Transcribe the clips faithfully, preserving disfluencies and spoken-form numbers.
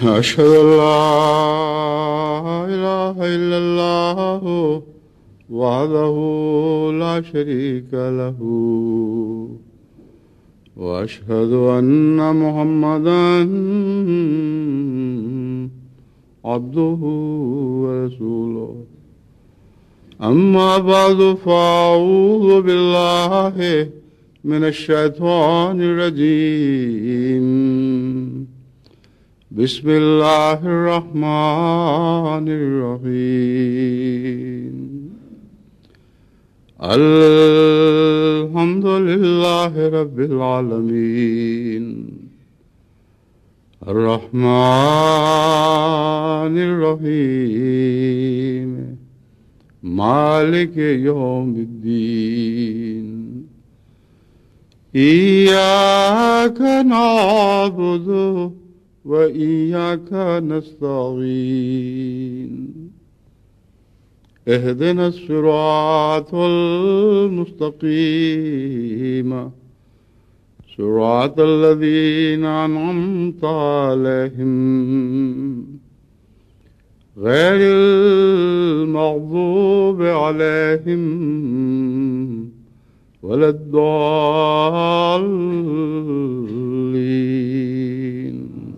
أشهد أن لا إله إلا الله وحده لا شريك له وأشهد أن محمدا عبده ورسوله أما بعد فأعوذ بالله من الشيطان الرجيم بسم الله الرحمن الرحيم الحمد لله رب العالمين الرحمن الرحيم مالك يوم الدين إياك نعبد وإياك نستعين اهدنا الصراط المستقيم صراط الذين أنعمت عليهم غير المغضوب عليهم ولا الضالين.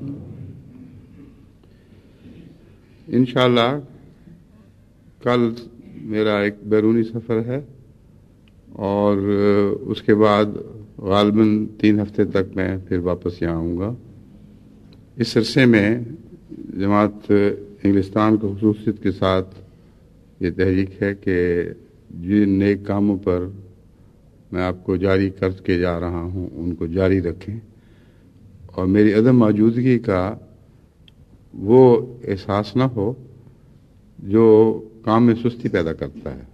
انشاءاللہ کل میرا ایک بیرونی سفر ہے اور اس کے بعد غالباً تین ہفتے تک میں پھر واپس یہاں آؤں گا. اس عرصے میں جماعت انگلستان کو خصوصیت کے ساتھ یہ تحریک ہے کہ جن نیک کاموں پر میں آپ کو جاری کر کے جا رہا ہوں ان کو جاری رکھیں اور میری عدم موجودگی کا وہ احساس نہ ہو جو کام میں سستی پیدا کرتا ہے،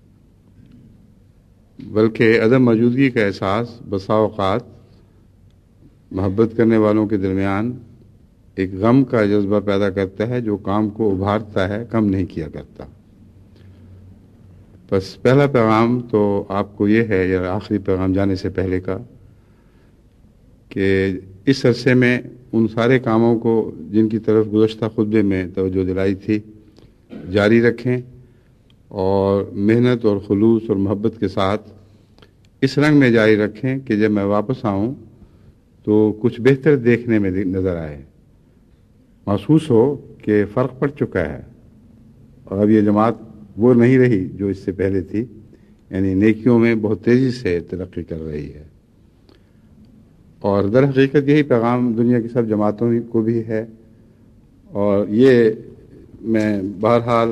بلکہ عدم موجودگی کا احساس بسا اوقات محبت کرنے والوں کے درمیان ایک غم کا جذبہ پیدا کرتا ہے جو کام کو ابھارتا ہے، کم نہیں کیا کرتا. بس پہلا پیغام تو آپ کو یہ ہے، یا آخری پیغام جانے سے پہلے کا، کہ اس عرصے میں ان سارے کاموں کو جن کی طرف گزشتہ خطبے میں توجہ دلائی تھی جاری رکھیں اور محنت اور خلوص اور محبت کے ساتھ اس رنگ میں جاری رکھیں کہ جب میں واپس آؤں تو کچھ بہتر دیکھنے میں نظر آئے، محسوس ہو کہ فرق پڑ چکا ہے اور اب یہ جماعت وہ نہیں رہی جو اس سے پہلے تھی، یعنی نیکیوں میں بہت تیزی سے ترقی کر رہی ہے. اور در حقیقت یہی پیغام دنیا کی سب جماعتوں کو بھی ہے، اور یہ میں بہرحال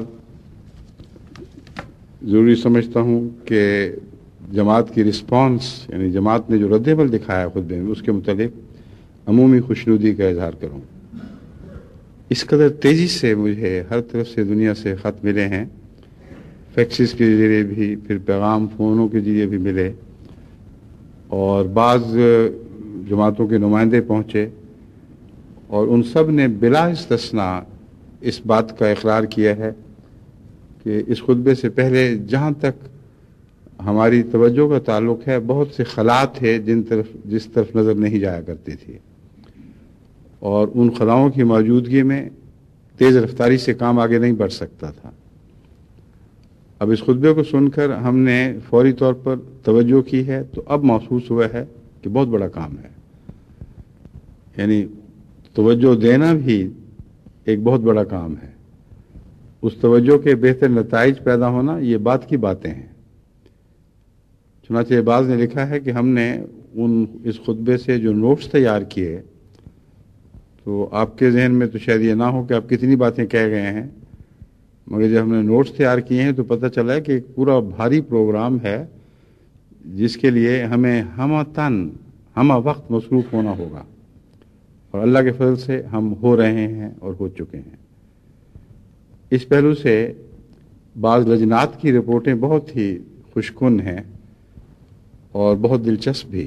ضروری سمجھتا ہوں کہ جماعت کی رسپانس، یعنی جماعت نے جو رد عمل دکھایا خطبے میں، اس کے متعلق عمومی خوشنودی کا اظہار کروں. اس قدر تیزی سے مجھے ہر طرف سے دنیا سے خط ملے ہیں، فیکسز کے ذریعے بھی، پھر پیغام فونوں کے ذریعے بھی ملے، اور بعض جماعتوں کے نمائندے پہنچے اور ان سب نے بلا استثناء اس بات کا اقرار کیا ہے کہ اس خطبے سے پہلے جہاں تک ہماری توجہ کا تعلق ہے بہت سے خلاء تھے جن طرف جس طرف نظر نہیں جایا کرتی تھی، اور ان خلاؤں کی موجودگی میں تیز رفتاری سے کام آگے نہیں بڑھ سکتا تھا. اب اس خطبے کو سن کر ہم نے فوری طور پر توجہ کی ہے تو اب محسوس ہوا ہے کہ بہت بڑا کام ہے، یعنی توجہ دینا بھی ایک بہت بڑا کام ہے. اس توجہ کے بہتر نتائج پیدا ہونا یہ بات کی باتیں ہیں. چنانچہ بعض نے لکھا ہے کہ ہم نے ان اس خطبے سے جو نوٹس تیار کیے تو آپ کے ذہن میں تو شاید یہ نہ ہو کہ آپ کتنی باتیں کہہ گئے ہیں، مگر جب ہم نے نوٹس تیار کیے ہیں تو پتہ چلا ہے کہ ایک پورا بھاری پروگرام ہے جس کے لیے ہمیں ہم تن ہم وقت مصروف ہونا ہوگا، اور اللہ کے فضل سے ہم ہو رہے ہیں اور ہو چکے ہیں. اس پہلو سے بعض لجنات کی رپورٹیں بہت ہی خوشکن ہیں اور بہت دلچسپ بھی.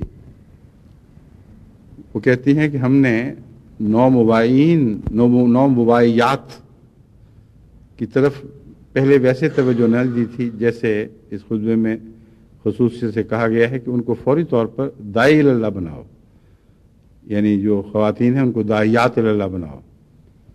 وہ کہتی ہیں کہ ہم نے نو مبائین نو نو مبائیات کی طرف پہلے ویسے توجہ نہ دی تھی جیسے اس خطبے میں خصوصیت سے کہا گیا ہے کہ ان کو فوری طور پر داعی اللہ بناؤ، یعنی جو خواتین ہیں ان کو داعیات اللہ بناؤ.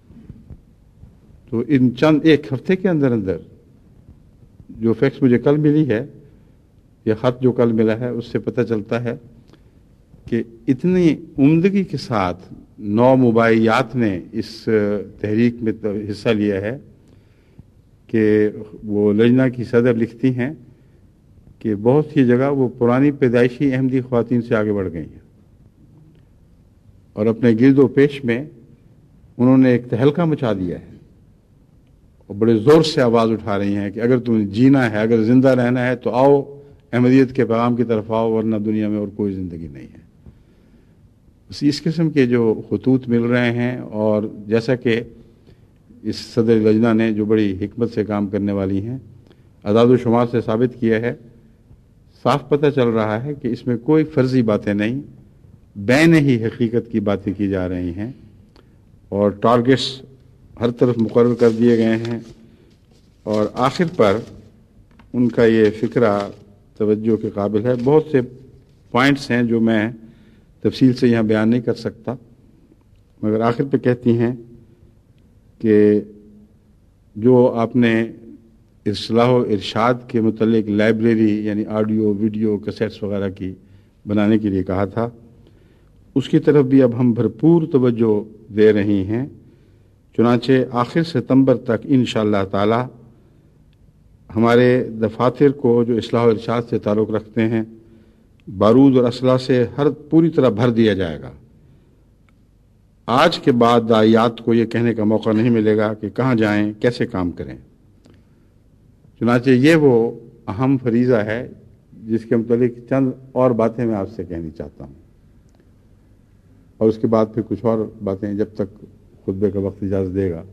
تو ان چند ایک ہفتے کے اندر اندر جو فیکس مجھے کل ملی ہے، یہ خط جو کل ملا ہے، اس سے پتہ چلتا ہے کہ اتنی عمدگی کے ساتھ نو مباحیات نے اس تحریک میں حصہ لیا ہے کہ وہ لجنہ کی صدر لکھتی ہیں کہ بہت سی جگہ وہ پرانی پیدائشی احمدی خواتین سے آگے بڑھ گئی ہیں، اور اپنے گرد و پیش میں انہوں نے ایک تہلکہ مچا دیا ہے اور بڑے زور سے آواز اٹھا رہی ہیں کہ اگر تمہیں جینا ہے، اگر زندہ رہنا ہے تو آؤ احمدیت کے پیغام کی طرف آؤ، ورنہ دنیا میں اور کوئی زندگی نہیں ہے۔ بس اس قسم کے جو خطوط مل رہے ہیں، اور جیسا کہ اس صدر لجنہ نے جو بڑی حکمت سے کام کرنے والی ہیں اعداد و شمار سے ثابت کیا ہے، صاف پتہ چل رہا ہے کہ اس میں کوئی فرضی باتیں نہیں، بین ہی حقیقت کی باتیں کی جا رہی ہیں، اور ٹارگٹس ہر طرف مقرر کر دیے گئے ہیں، اور آخر پر ان کا یہ فکرہ توجہ کے قابل ہے۔ بہت سے پوائنٹس ہیں جو میں تفصیل سے یہاں بیان نہیں کر سکتا، مگر آخر پہ کہتی ہیں کہ جو آپ نے اصلاح و ارشاد کے متعلق لائبریری یعنی آڈیو ویڈیو کیسٹس وغیرہ کی بنانے کے لیے کہا تھا، اس کی طرف بھی اب ہم بھرپور توجہ دے رہی ہیں۔ چنانچہ آخر ستمبر تک انشاءاللہ تعالی ہمارے دفاتر کو جو اصلاح و ارشاد سے تعلق رکھتے ہیں بارود اور اسلحہ سے ہر پوری طرح بھر دیا جائے گا۔ آج کے بعد داعیات کو یہ کہنے کا موقع نہیں ملے گا کہ کہاں جائیں، کیسے کام کریں۔ چنانچہ یہ وہ اہم فریضہ ہے جس کے متعلق چند اور باتیں میں آپ سے کہنی چاہتا ہوں، اور اس کے بعد پھر کچھ اور باتیں جب تک خطبے کا وقت اجازت دے گا۔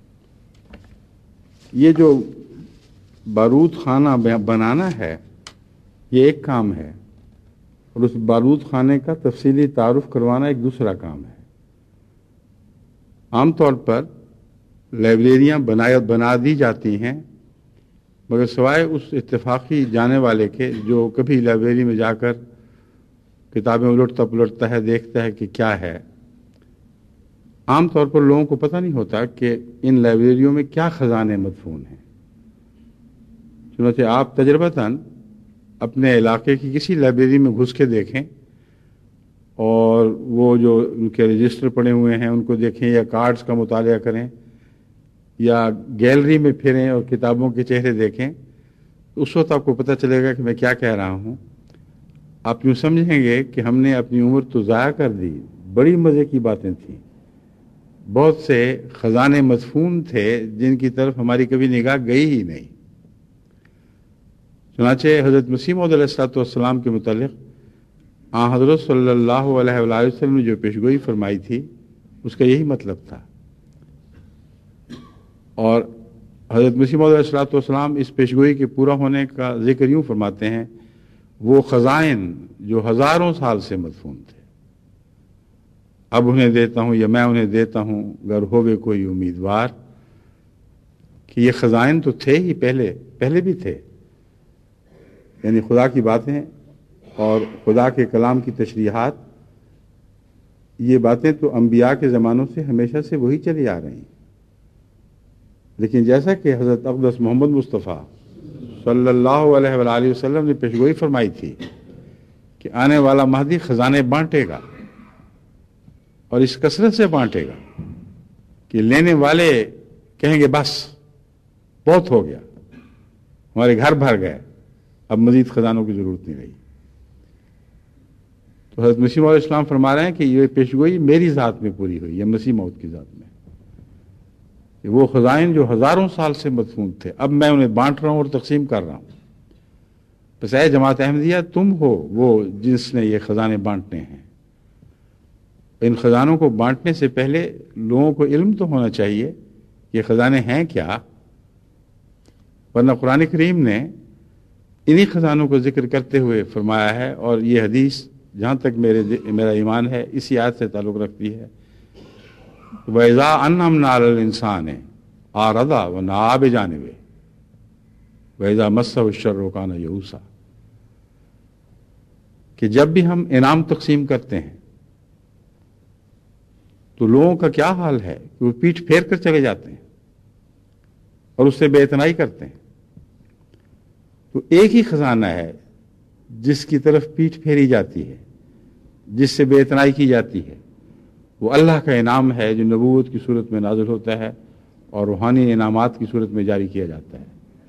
یہ جو بارود خانہ بنانا ہے یہ ایک کام ہے، اور اس بارود خانے کا تفصیلی تعارف کروانا ایک دوسرا کام ہے۔ عام طور پر لائبریریاں بنا دی جاتی ہیں، مگر سوائے اس اتفاقی جانے والے کے جو کبھی لائبریری میں جا کر کتابیں الٹتا پلٹتا ہے، دیکھتا ہے کہ کیا ہے، عام طور پر لوگوں کو پتہ نہیں ہوتا کہ ان لائبریریوں میں کیا خزانے مدفون ہیں۔ چنانچہ آپ تجربتاً اپنے علاقے کی کسی لائبریری میں گھس کے دیکھیں، اور وہ جو ان کے رجسٹر پڑے ہوئے ہیں ان کو دیکھیں، یا کارڈز کا مطالعہ کریں، یا گیلری میں پھریں اور کتابوں کے چہرے دیکھیں، تو اس وقت آپ کو پتہ چلے گا کہ میں کیا کہہ رہا ہوں۔ آپ یوں سمجھیں گے کہ ہم نے اپنی عمر تو ضائع کر دی، بڑی مزے کی باتیں تھیں، بہت سے خزانے مدفون تھے جن کی طرف ہماری کبھی نگاہ گئی ہی نہیں۔ چنانچہ حضرت مسیح موعود علیہ الصلوۃ والسلام کے متعلق آن حضرت صلی اللہ علیہ وآلہ وسلم نے جو پیشگوئی فرمائی تھی اس کا یہی مطلب تھا، اور حضرت مسیح موعود علیہ الصلوۃ والسلام اس پیشگوئی کے پورا ہونے کا ذکر یوں فرماتے ہیں، وہ خزائن جو ہزاروں سال سے مدفون تھے اب انہیں دیتا ہوں، یا میں انہیں دیتا ہوں گر ہووے کوئی امیدوار۔ کہ یہ خزائن تو تھے ہی پہلے پہلے بھی تھے، یعنی خدا کی باتیں اور خدا کے کلام کی تشریحات، یہ باتیں تو انبیاء کے زمانوں سے ہمیشہ سے وہی چلی آ رہی ہیں۔ لیکن جیسا کہ حضرت اقدس محمد مصطفیٰ صلی اللہ علیہ وآلہ وسلم نے پیشگوئی فرمائی تھی کہ آنے والا مہدی خزانے بانٹے گا، اور اس کثرت سے بانٹے گا کہ لینے والے کہیں گے بس بہت ہو گیا، ہمارے گھر بھر گئے، اب مزید خزانوں کی ضرورت نہیں رہی۔ تو حضرت مسیح علیہ السلام فرما رہے ہیں کہ یہ پیشگوئی میری ذات میں پوری ہوئی ہے، مسیح موعود کی ذات میں، کہ وہ خزائن جو ہزاروں سال سے مدفون تھے اب میں انہیں بانٹ رہا ہوں اور تقسیم کر رہا ہوں۔ بس اے جماعت احمدیہ، تم ہو وہ جس نے یہ خزانے بانٹنے ہیں۔ ان خزانوں کو بانٹنے سے پہلے لوگوں کو علم تو ہونا چاہیے یہ خزانے ہیں کیا، ورنہ قرآن کریم نے انہی خزانوں کو ذکر کرتے ہوئے فرمایا ہے، اور یہ حدیث جہاں تک میرے میرا ایمان ہے اسی آیت سے تعلق رکھتی ہے، وَإِذَا أَنْعَمْنَا عَلَى الْإِنسَانِ أَعْرَضَ وَنَأَىٰ بِجَانِبِهِ وَإِذَا مَسَّهُ الشَّرُّ كَانَ يَئُوسًا، کہ جب بھی ہم انعام تقسیم کرتے ہیں تو لوگوں کا کیا حال ہے کہ وہ پیٹھ پھیر کر چلے جاتے ہیں، اور اس سے بے اعتنائی کرتے ہیں. تو ایک ہی خزانہ ہے جس کی طرف پیٹھ پھیری جاتی ہے، جس سے بے اعتنائی کی جاتی ہے. وہ اللہ کا انعام ہے جو نبوت کی صورت میں نازل ہوتا ہے اور روحانی انعامات کی صورت میں جاری کیا جاتا ہے.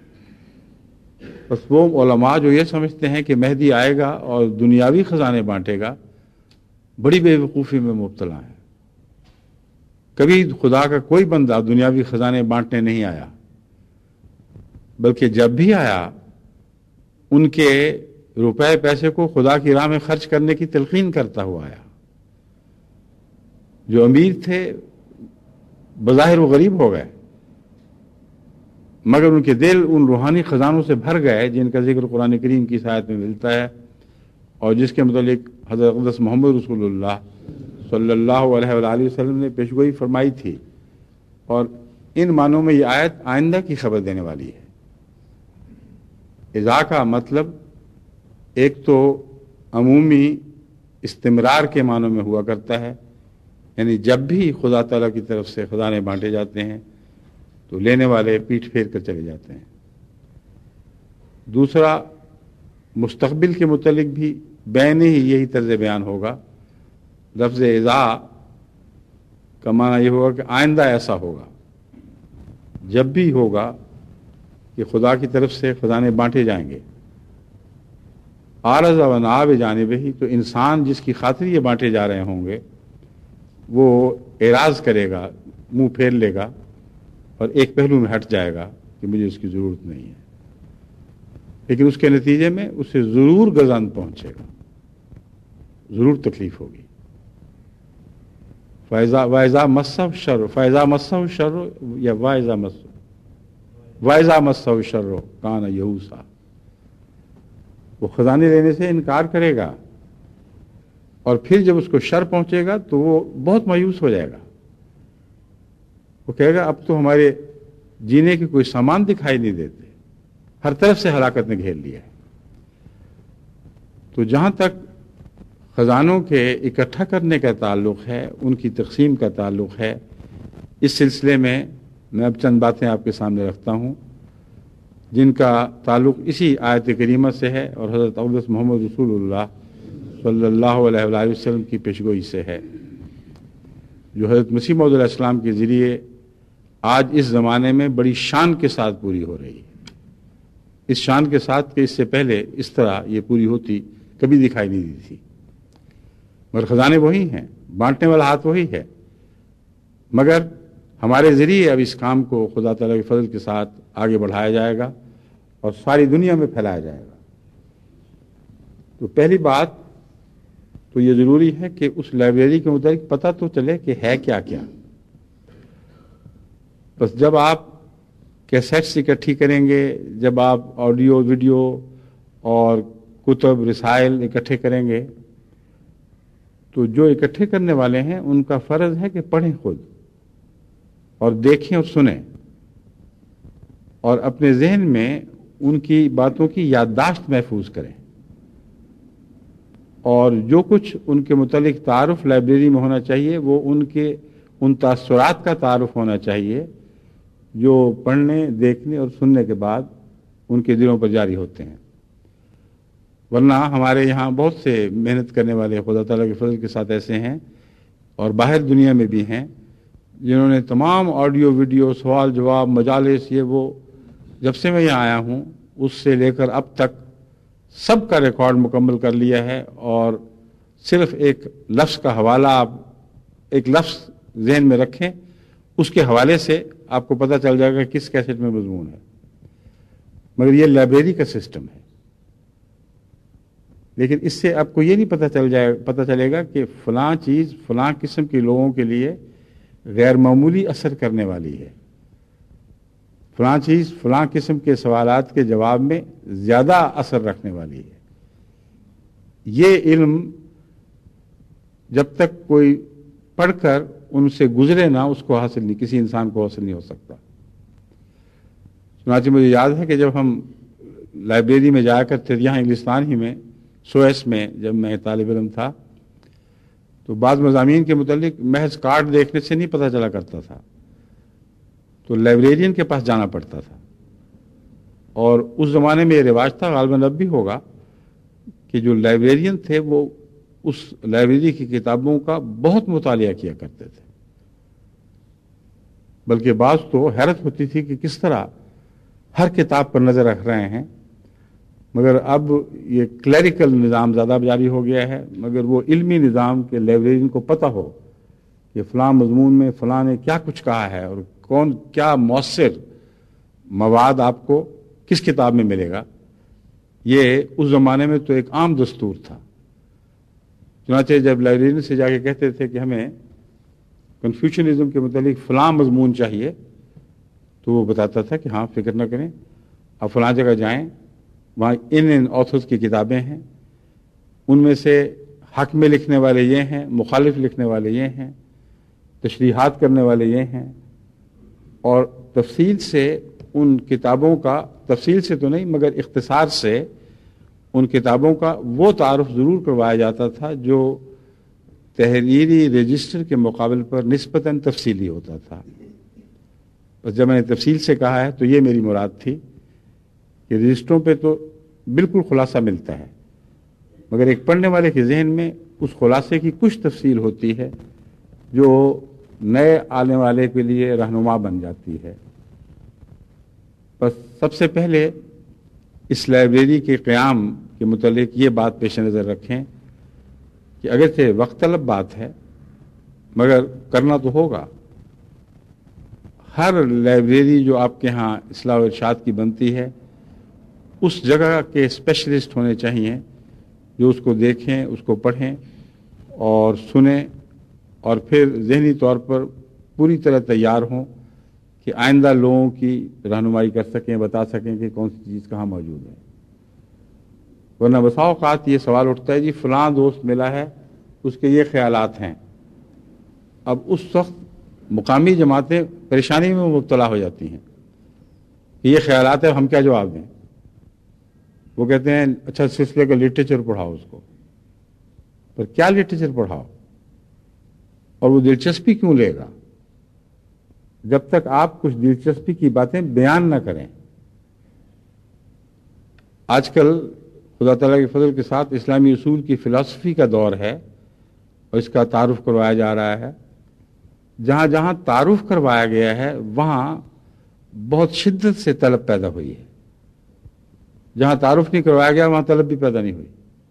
بس وہ علماء جو یہ سمجھتے ہیں کہ مہدی آئے گا اور دنیاوی خزانے بانٹے گا، بڑی بے وقوفی میں مبتلا ہیں. کبھی خدا کا کوئی بندہ دنیاوی خزانے بانٹنے نہیں آیا، بلکہ جب بھی آیا ان کے روپے پیسے کو خدا کی راہ میں خرچ کرنے کی تلقین کرتا ہوا آیا. جو امیر تھے بظاہر وہ غریب ہو گئے، مگر ان کے دل ان روحانی خزانوں سے بھر گئے جن کا ذکر قرآن کریم کی آیت میں ملتا ہے، اور جس کے متعلق حضرت اقدس محمد رسول اللہ صلی اللہ علیہ وآلہ وسلم نے پیشگوئی فرمائی تھی. اور ان معنوں میں یہ آیت آئندہ کی خبر دینے والی ہے. اذا کا مطلب ایک تو عمومی استمرار کے معنوں میں ہوا کرتا ہے، یعنی جب بھی خدا تعالیٰ کی طرف سے خزانے بانٹے جاتے ہیں تو لینے والے پیٹھ پھیر کر چلے جاتے ہیں. دوسرا، مستقبل کے متعلق بھی بین ہی یہی طرز بیان ہوگا. لفظ اذا کا معنی یہ ہوگا کہ آئندہ ایسا ہوگا، جب بھی ہوگا کہ خدا کی طرف سے خزانے بانٹے جائیں گے. عارض و ناب جانب ہی، تو انسان جس کی خاطر یہ بانٹے جا رہے ہوں گے وہ اعراض کرے گا، منہ پھیر لے گا اور ایک پہلو میں ہٹ جائے گا کہ مجھے اس کی ضرورت نہیں ہے. لیکن اس کے نتیجے میں اسے ضرور گزن پہنچے گا، ضرور تکلیف ہوگی. فائزہ وائزہ مصف شر فائزہ مصف شر یا وائزہ مصف وائزہ مصف شر کان یہوسا. وہ خزانے لینے سے انکار کرے گا اور پھر جب اس کو شر پہنچے گا تو وہ بہت مایوس ہو جائے گا. وہ کہے گا اب تو ہمارے جینے کے کوئی سامان دکھائی نہیں دیتے، ہر طرف سے ہلاکت نے گھیر لیا ہے. تو جہاں تک خزانوں کے اکٹھا کرنے کا تعلق ہے، ان کی تقسیم کا تعلق ہے، اس سلسلے میں میں اب چند باتیں آپ کے سامنے رکھتا ہوں جن کا تعلق اسی آیت کریمہ سے ہے اور حضرت اقدس محمد رسول اللہ صلی اللہ علیہ وآلہ وسلم کی پیشگوئی سے ہے، جو حضرت مسیح موعود علیہ السلام کے ذریعے آج اس زمانے میں بڑی شان کے ساتھ پوری ہو رہی ہے. اس شان کے ساتھ کہ اس سے پہلے اس طرح یہ پوری ہوتی کبھی دکھائی نہیں دی تھی. مگر خزانے وہی ہیں، بانٹنے والا ہاتھ وہی ہے، مگر ہمارے ذریعے اب اس کام کو خدا تعالیٰ کے فضل کے ساتھ آگے بڑھایا جائے گا اور ساری دنیا میں پھیلایا جائے گا. تو پہلی بات تو یہ ضروری ہے کہ اس لائبریری کے متعلق پتہ تو چلے کہ ہے کیا کیا. بس جب آپ کیسٹس اکٹھی کریں گے، جب آپ آڈیو ویڈیو اور کتب رسائل اکٹھے کریں گے تو جو اکٹھے کرنے والے ہیں ان کا فرض ہے کہ پڑھیں خود اور دیکھیں اور سنیں اور اپنے ذہن میں ان کی باتوں کی یادداشت محفوظ کریں، اور جو کچھ ان کے متعلق تعارف لائبریری میں ہونا چاہیے وہ ان کے ان تاثرات کا تعارف ہونا چاہیے جو پڑھنے، دیکھنے اور سننے کے بعد ان کے دلوں پر جاری ہوتے ہیں. ورنہ ہمارے یہاں بہت سے محنت کرنے والے خدا تعالیٰ کے فضل کے ساتھ ایسے ہیں اور باہر دنیا میں بھی ہیں جنہوں نے تمام آڈیو ویڈیو سوال جواب مجالس یہ وہ جب سے میں یہاں آیا ہوں اس سے لے کر اب تک سب کا ریکارڈ مکمل کر لیا ہے، اور صرف ایک لفظ کا حوالہ آپ ایک لفظ ذہن میں رکھیں، اس کے حوالے سے آپ کو پتہ چل جائے گا کس کیسٹ میں مضمون ہے. مگر یہ لائبریری کا سسٹم ہے. لیکن اس سے آپ کو یہ نہیں پتہ چل جائے پتہ چلے گا کہ فلاں چیز فلاں قسم کے لوگوں کے لیے غیر معمولی اثر کرنے والی ہے، فلاں چیز فلاں قسم کے سوالات کے جواب میں زیادہ اثر رکھنے والی ہے. یہ علم جب تک کوئی پڑھ کر ان سے گزرے نہ اس کو حاصل نہیں، کسی انسان کو حاصل نہیں ہو سکتا. چنانچہ مجھے یاد ہے کہ جب ہم لائبریری میں جایا کرتے تھے یہاں انگلستان ہی میں سوئس میں، جب میں طالب علم تھا تو بعض مضامین کے متعلق محض کارڈ دیکھنے سے نہیں پتہ چلا کرتا تھا. تو لائبریرین کے پاس جانا پڑتا تھا، اور اس زمانے میں یہ رواج تھا، غالباً اب بھی ہوگا، کہ جو لائبریرین تھے وہ اس لائبریری کی کتابوں کا بہت مطالعہ کیا کرتے تھے، بلکہ بعض تو حیرت ہوتی تھی کہ کس طرح ہر کتاب پر نظر رکھ رہے ہیں، مگر اب یہ کلیریکل نظام زیادہ جاری ہو گیا ہے، مگر وہ علمی نظام کے لائبریرین کو پتہ ہو کہ فلاں مضمون میں فلاں نے کیا کچھ کہا ہے اور کون کیا مؤثر مواد آپ کو کس کتاب میں ملے گا، یہ اس زمانے میں تو ایک عام دستور تھا۔ چنانچہ جب لائبریرین سے جا کے کہتے تھے کہ ہمیں کنفیوشنزم کے متعلق فلاں مضمون چاہیے، تو وہ بتاتا تھا کہ ہاں فکر نہ کریں، آپ فلاں جگہ جائیں، وہاں ان ان آتھرز کی کتابیں ہیں، ان میں سے حق میں لکھنے والے یہ ہیں، مخالف لکھنے والے یہ ہیں، تشریحات کرنے والے یہ ہیں، اور تفصیل سے ان کتابوں کا، تفصیل سے تو نہیں مگر اختصار سے ان کتابوں کا وہ تعارف ضرور کروایا جاتا تھا جو تحریری رجسٹر کے مقابل پر نسبتاً تفصیلی ہوتا تھا۔ بس جب میں نے تفصیل سے کہا ہے تو یہ میری مراد تھی کہ رجسٹروں پہ تو بالکل خلاصہ ملتا ہے، مگر ایک پڑھنے والے کے ذہن میں اس خلاصے کی کچھ تفصیل ہوتی ہے جو نئے آنے والے کے لیے رہنما بن جاتی ہے۔ بس سب سے پہلے اس لائبریری کے قیام کے متعلق یہ بات پیش نظر رکھیں کہ اگرچہ وقت طلب بات ہے مگر کرنا تو ہوگا۔ ہر لائبریری جو آپ کے ہاں اصلاح و ارشاد کی بنتی ہے، اس جگہ کے اسپیشلسٹ ہونے چاہیے جو اس کو دیکھیں، اس کو پڑھیں اور سنیں، اور پھر ذہنی طور پر پوری طرح تیار ہوں کہ آئندہ لوگوں کی رہنمائی کر سکیں، بتا سکیں کہ کون سی چیز کہاں موجود ہے۔ ورنہ بسا اوقات یہ سوال اٹھتا ہے جی فلاں دوست ملا ہے، اس کے یہ خیالات ہیں، اب اس وقت مقامی جماعتیں پریشانی میں مبتلا ہو جاتی ہیں کہ یہ خیالات ہیں، ہم کیا جواب دیں؟ وہ کہتے ہیں اچھا سلسلے کا لٹریچر پڑھاؤ اس کو، پر کیا لٹریچر پڑھاؤ، اور وہ دلچسپی کیوں لے گا جب تک آپ کچھ دلچسپی کی باتیں بیان نہ کریں۔ آج کل خدا تعالیٰ کے فضل کے ساتھ اسلامی اصول کی فلسفی کا دور ہے اور اس کا تعارف کروایا جا رہا ہے۔ جہاں جہاں تعارف کروایا گیا ہے وہاں بہت شدت سے طلب پیدا ہوئی ہے، جہاں تعارف نہیں کروایا گیا وہاں طلب بھی پیدا نہیں ہوئی۔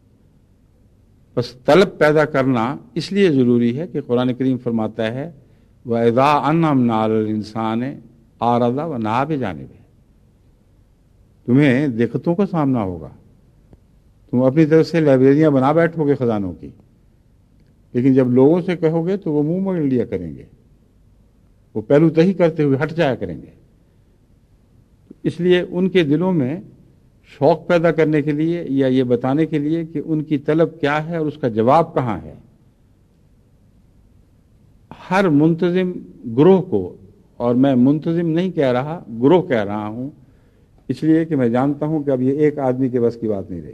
بس طلب پیدا کرنا اس لیے ضروری ہے کہ قرآن کریم فرماتا ہے وَإِذَا أَنْعَمْنَا عَلَى الْإِنسَانِ أَعْرَضَ وَنَأَىٰ بِجَانِبِهِ، تمہیں دقتوں کا سامنا ہوگا، تم اپنی طرف سے لائبریریاں بنا بیٹھو گے خزانوں کی، لیکن جب لوگوں سے کہو گے تو وہ منہ موڑ لیا کریں گے، وہ پہلو تہی کرتے ہوئے ہٹ جایا کریں گے۔ اس لیے ان کے دلوں میں شوق پیدا کرنے کے لیے یا یہ بتانے کے لیے کہ ان کی طلب کیا ہے اور اس کا جواب کہاں ہے، ہر منتظم گروہ کو، اور میں منتظم نہیں کہہ رہا گروہ کہہ رہا ہوں اس لیے کہ میں جانتا ہوں کہ اب یہ ایک آدمی کے بس کی بات نہیں رہی،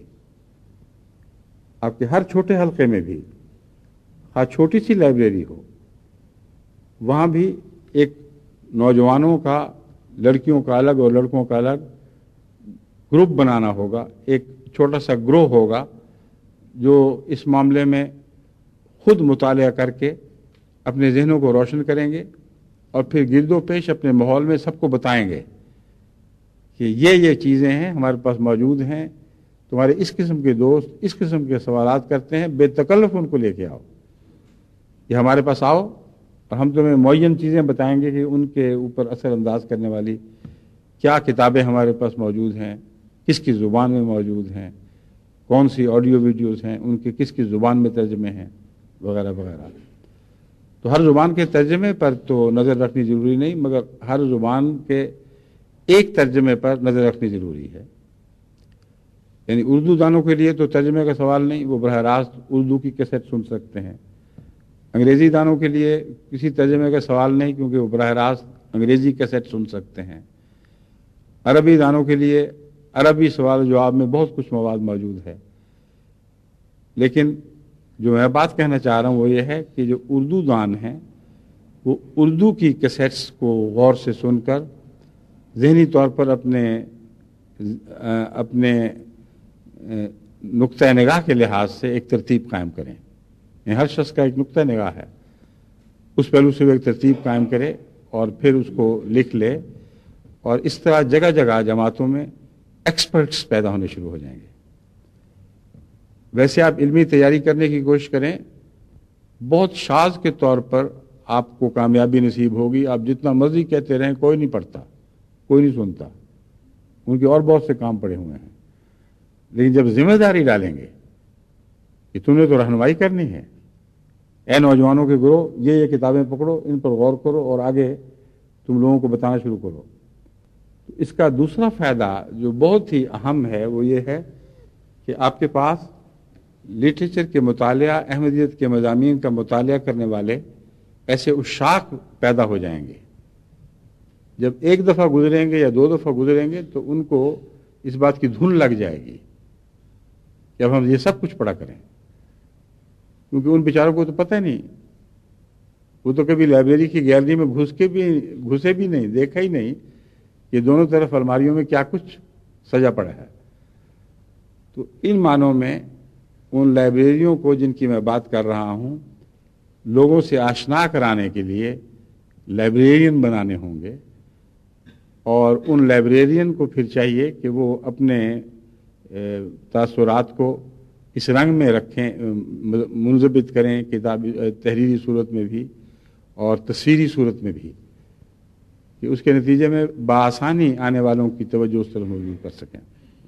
آپ کے ہر چھوٹے حلقے میں بھی ہر چھوٹی سی لائبریری ہو وہاں بھی ایک نوجوانوں کا، لڑکیوں کا الگ اور لڑکوں کا الگ گروپ بنانا ہوگا، ایک چھوٹا سا گروہ ہوگا جو اس معاملے میں خود مطالعہ کر کے اپنے ذہنوں کو روشن کریں گے اور پھر گرد و پیش اپنے ماحول میں سب کو بتائیں گے کہ یہ یہ چیزیں ہیں ہمارے پاس موجود ہیں، تمہارے اس قسم کے دوست اس قسم کے سوالات کرتے ہیں، بے تکلف ان کو لے کے آؤ، یہ ہمارے پاس آؤ اور ہم تمہیں معین چیزیں بتائیں گے کہ ان کے اوپر اثر انداز کرنے والی کیا کتابیں ہمارے پاس موجود ہیں، کس کی زبان میں موجود ہیں، کون سی آڈیو ویڈیوز ہیں، ان کے کس کی زبان میں ترجمے ہیں، وغیرہ وغیرہ۔ تو ہر زبان کے ترجمے پر تو نظر رکھنی ضروری نہیں، مگر ہر زبان کے ایک ترجمے پر نظر رکھنی ضروری ہے۔ یعنی اردو دانوں کے لیے تو ترجمے کا سوال نہیں، وہ براہ راست اردو کی کیسٹ سن سکتے ہیں۔ انگریزی دانوں کے لیے کسی ترجمے کا سوال نہیں کیونکہ وہ براہ راست انگریزی کیسٹ سن سکتے ہیں۔ عربی دانوں کے لیے عربی سوال جواب میں بہت کچھ مواد موجود ہے۔ لیکن جو میں بات کہنا چاہ رہا ہوں وہ یہ ہے کہ جو اردو دان ہیں وہ اردو کی کیسٹس کو غور سے سن کر ذہنی طور پر اپنے اپنے نقطۂ نگاہ کے لحاظ سے ایک ترتیب قائم کریں. یعنی ہر شخص کا ایک نقطۂ نگاہ ہے، اس پہلو سے وہ ایک ترتیب قائم کرے اور پھر اس کو لکھ لے، اور اس طرح جگہ جگہ جماعتوں میں ایکسپرٹس پیدا ہونے شروع ہو جائیں گے. ویسے آپ علمی تیاری کرنے کی کوشش کریں، بہت شاذ کے طور پر آپ کو کامیابی نصیب ہوگی. آپ جتنا مرضی کہتے رہیں کوئی نہیں پڑھتا، کوئی نہیں سنتا، ان کے اور بہت سے کام پڑے ہوئے ہیں. لیکن جب ذمہ داری ڈالیں گے کہ تم نے تو رہنمائی کرنی ہے، اے نوجوانوں کے گروہ یہ یہ کتابیں پکڑو، ان پر غور کرو اور آگے تم لوگوں کو بتانا شروع کرو. تو اس کا دوسرا فائدہ جو بہت ہی اہم ہے وہ یہ ہے کہ آپ کے پاس لٹریچر کے مطالعہ، احمدیت کے مضامین کا مطالعہ کرنے والے ایسے اشاق پیدا ہو جائیں گے. جب ایک دفعہ گزریں گے یا دو دفعہ گزریں گے تو ان کو اس بات کی دھن لگ جائے گی کہ اب ہم یہ سب کچھ پڑھا کریں، کیونکہ ان بیچاروں کو تو پتہ نہیں، وہ تو کبھی لائبریری کی گیلری میں گھس کے بھی گھسے بھی نہیں، دیکھا ہی نہیں کہ دونوں طرف الماریوں میں کیا کچھ سجا پڑا ہے. تو ان معنوں میں ان لائبریریوں کو جن کی میں بات کر رہا ہوں لوگوں سے آشنا کرانے کے لیے لائبریرین بنانے ہوں گے، اور ان لائبریرین کو پھر چاہیے کہ وہ اپنے تاثرات کو اس رنگ میں رکھیں، منضبط کریں، کتاب تحریری صورت میں بھی اور تصویری صورت میں بھی، کہ اس کے نتیجے میں بآسانی آنے والوں کی توجہ اس طرف مبذول کر سکیں.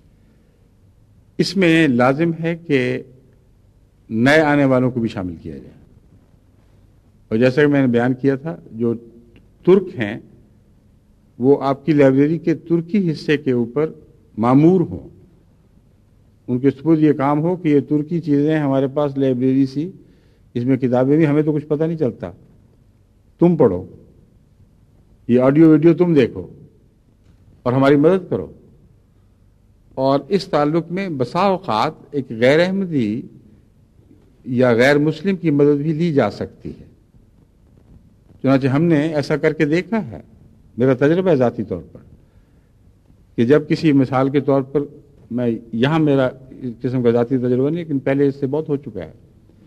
اس میں لازم ہے کہ نئے آنے والوں کو بھی شامل کیا جائے، اور جیسا کہ میں نے بیان کیا تھا جو ترک ہیں وہ آپ کی لائبریری کے ترکی حصے کے اوپر معمور ہوں، ان کے سپرد یہ کام ہو کہ یہ ترکی چیزیں ہمارے پاس لائبریری سی، اس میں کتابیں بھی، ہمیں تو کچھ پتہ نہیں چلتا، تم پڑھو، یہ آڈیو ویڈیو تم دیکھو اور ہماری مدد کرو. اور اس تعلق میں بسا اوقات ایک غیر احمدی یا غیر مسلم کی مدد بھی لی جا سکتی ہے. چنانچہ ہم نے ایسا کر کے دیکھا ہے، میرا تجربہ ہے ذاتی طور پر، کہ جب کسی مثال کے طور پر، میں یہاں میرا اس قسم کا ذاتی تجربہ نہیں لیکن پہلے اس سے بہت ہو چکا ہے،